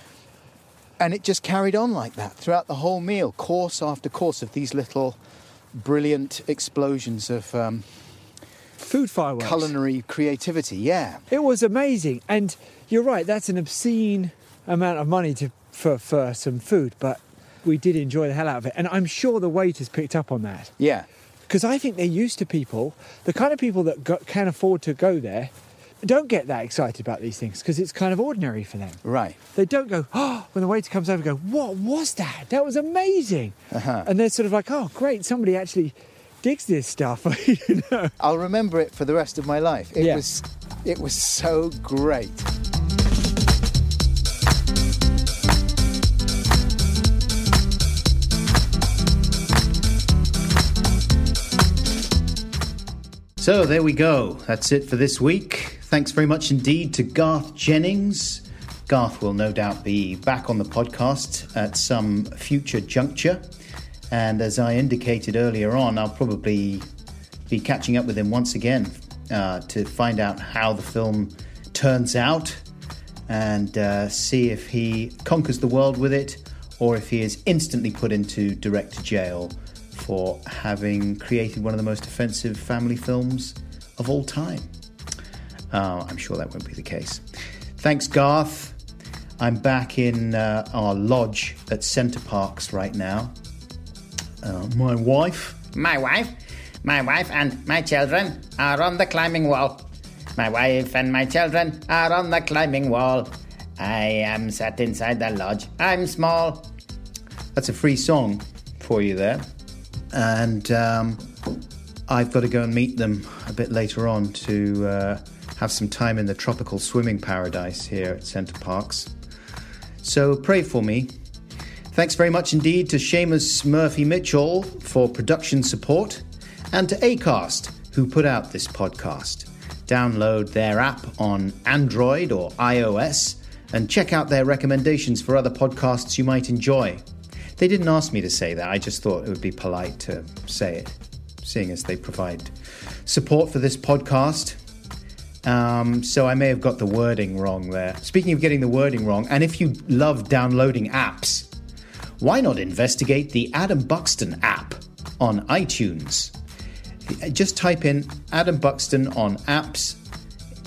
And it just carried on like that throughout the whole meal, course after course of these little brilliant explosions of Food fireworks. culinary creativity. Yeah, It was amazing. And you're right, that's an obscene amount of money for some food, but we did enjoy the hell out of it. And I'm sure the waiters picked up on that. yeah. Because I think they're used to people, the kind of people that can afford to go there, don't get that excited about these things because it's kind of ordinary for them. Right. They don't go, oh, when the waiter comes over, go, what was that? That was amazing. And they're sort of like, oh, great, somebody actually digs this stuff. You know? I'll remember it for the rest of my life. It was so great. So there we go. That's it for this week. Thanks very much indeed to Garth Jennings. Garth will no doubt be back on the podcast at some future juncture. And as I indicated earlier on, I'll probably be catching up with him once again to find out how the film turns out and see if he conquers the world with it or if he is instantly put into direct jail for having created one of the most offensive family films of all time. I'm sure that won't be the case. Thanks, Garth. I'm back in our lodge at Center Parcs right now. My wife and my children are on the climbing wall. My wife and my children are on the climbing wall. I am sat inside the lodge. I'm small. That's a free song for you there. And I've got to go and meet them a bit later on to have some time in the tropical swimming paradise here at Center Parcs. So pray for me. Thanks very much indeed to Seamus Murphy-Mitchell for production support and to Acast, who put out this podcast. Download their app on Android or iOS and check out their recommendations for other podcasts you might enjoy. They didn't ask me to say that, I just thought it would be polite to say it, seeing as they provide support for this podcast. So I may have got the wording wrong there. Speaking of getting the wording wrong, and if you love downloading apps, why not investigate the Adam Buxton app on iTunes? Just type in Adam Buxton on apps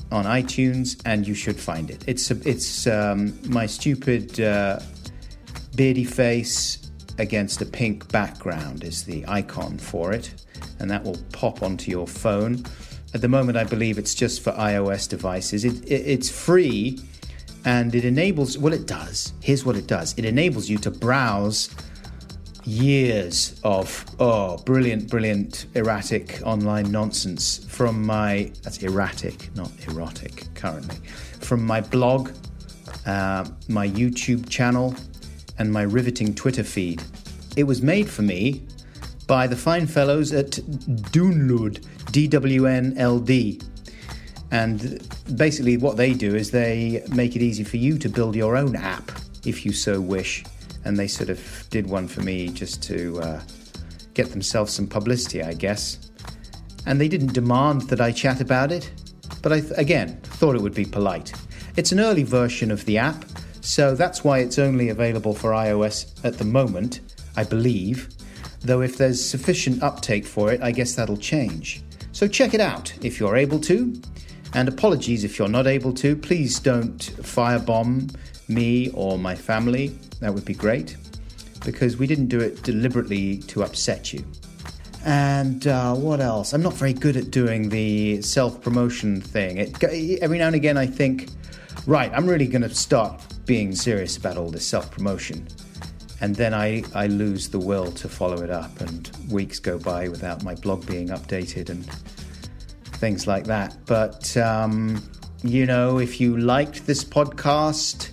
on iTunes, and you should find it. It's my stupid beardy face against a pink background is the icon for it, and that will pop onto your phone. At the moment, I believe it's just for iOS devices. It's free, and it enables... Well, it does. Here's what it does. It enables you to browse years of brilliant erratic online nonsense from my... That's erratic, not erotic, currently. From my blog, my YouTube channel, and my riveting Twitter feed. It was made for me by the fine fellows at Download, DWNLD. And basically what they do is they make it easy for you to build your own app, if you so wish. And they sort of did one for me just to get themselves some publicity, I guess. And they didn't demand that I chat about it, but I, again, thought it would be polite. It's an early version of the app, so that's why it's only available for iOS at the moment, I believe. Though if there's sufficient uptake for it, I guess that'll change. So check it out if you're able to. And apologies if you're not able to. Please don't firebomb me or my family. That would be great, because we didn't do it deliberately to upset you. And what else? I'm not very good at doing the self-promotion thing. Every now and again I think, right, I'm really going to start being serious about all this self-promotion. And then I lose the will to follow it up, and weeks go by without my blog being updated and things like that. But, you know, if you liked this podcast...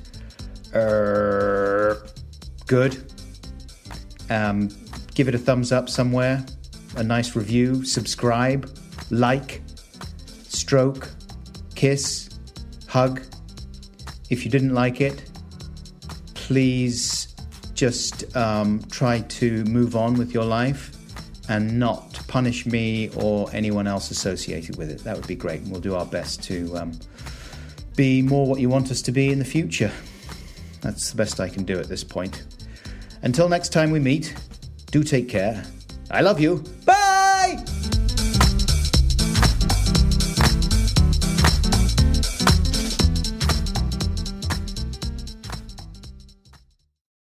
good. Give it a thumbs up somewhere, a nice review, subscribe, like, stroke, kiss, hug. If you didn't like it, please just try to move on with your life and not punish me or anyone else associated with it. That would be great, and we'll do our best to be more what you want us to be in the future. That's the best I can do at this point. Until next time we meet, do take care. I love you. Bye!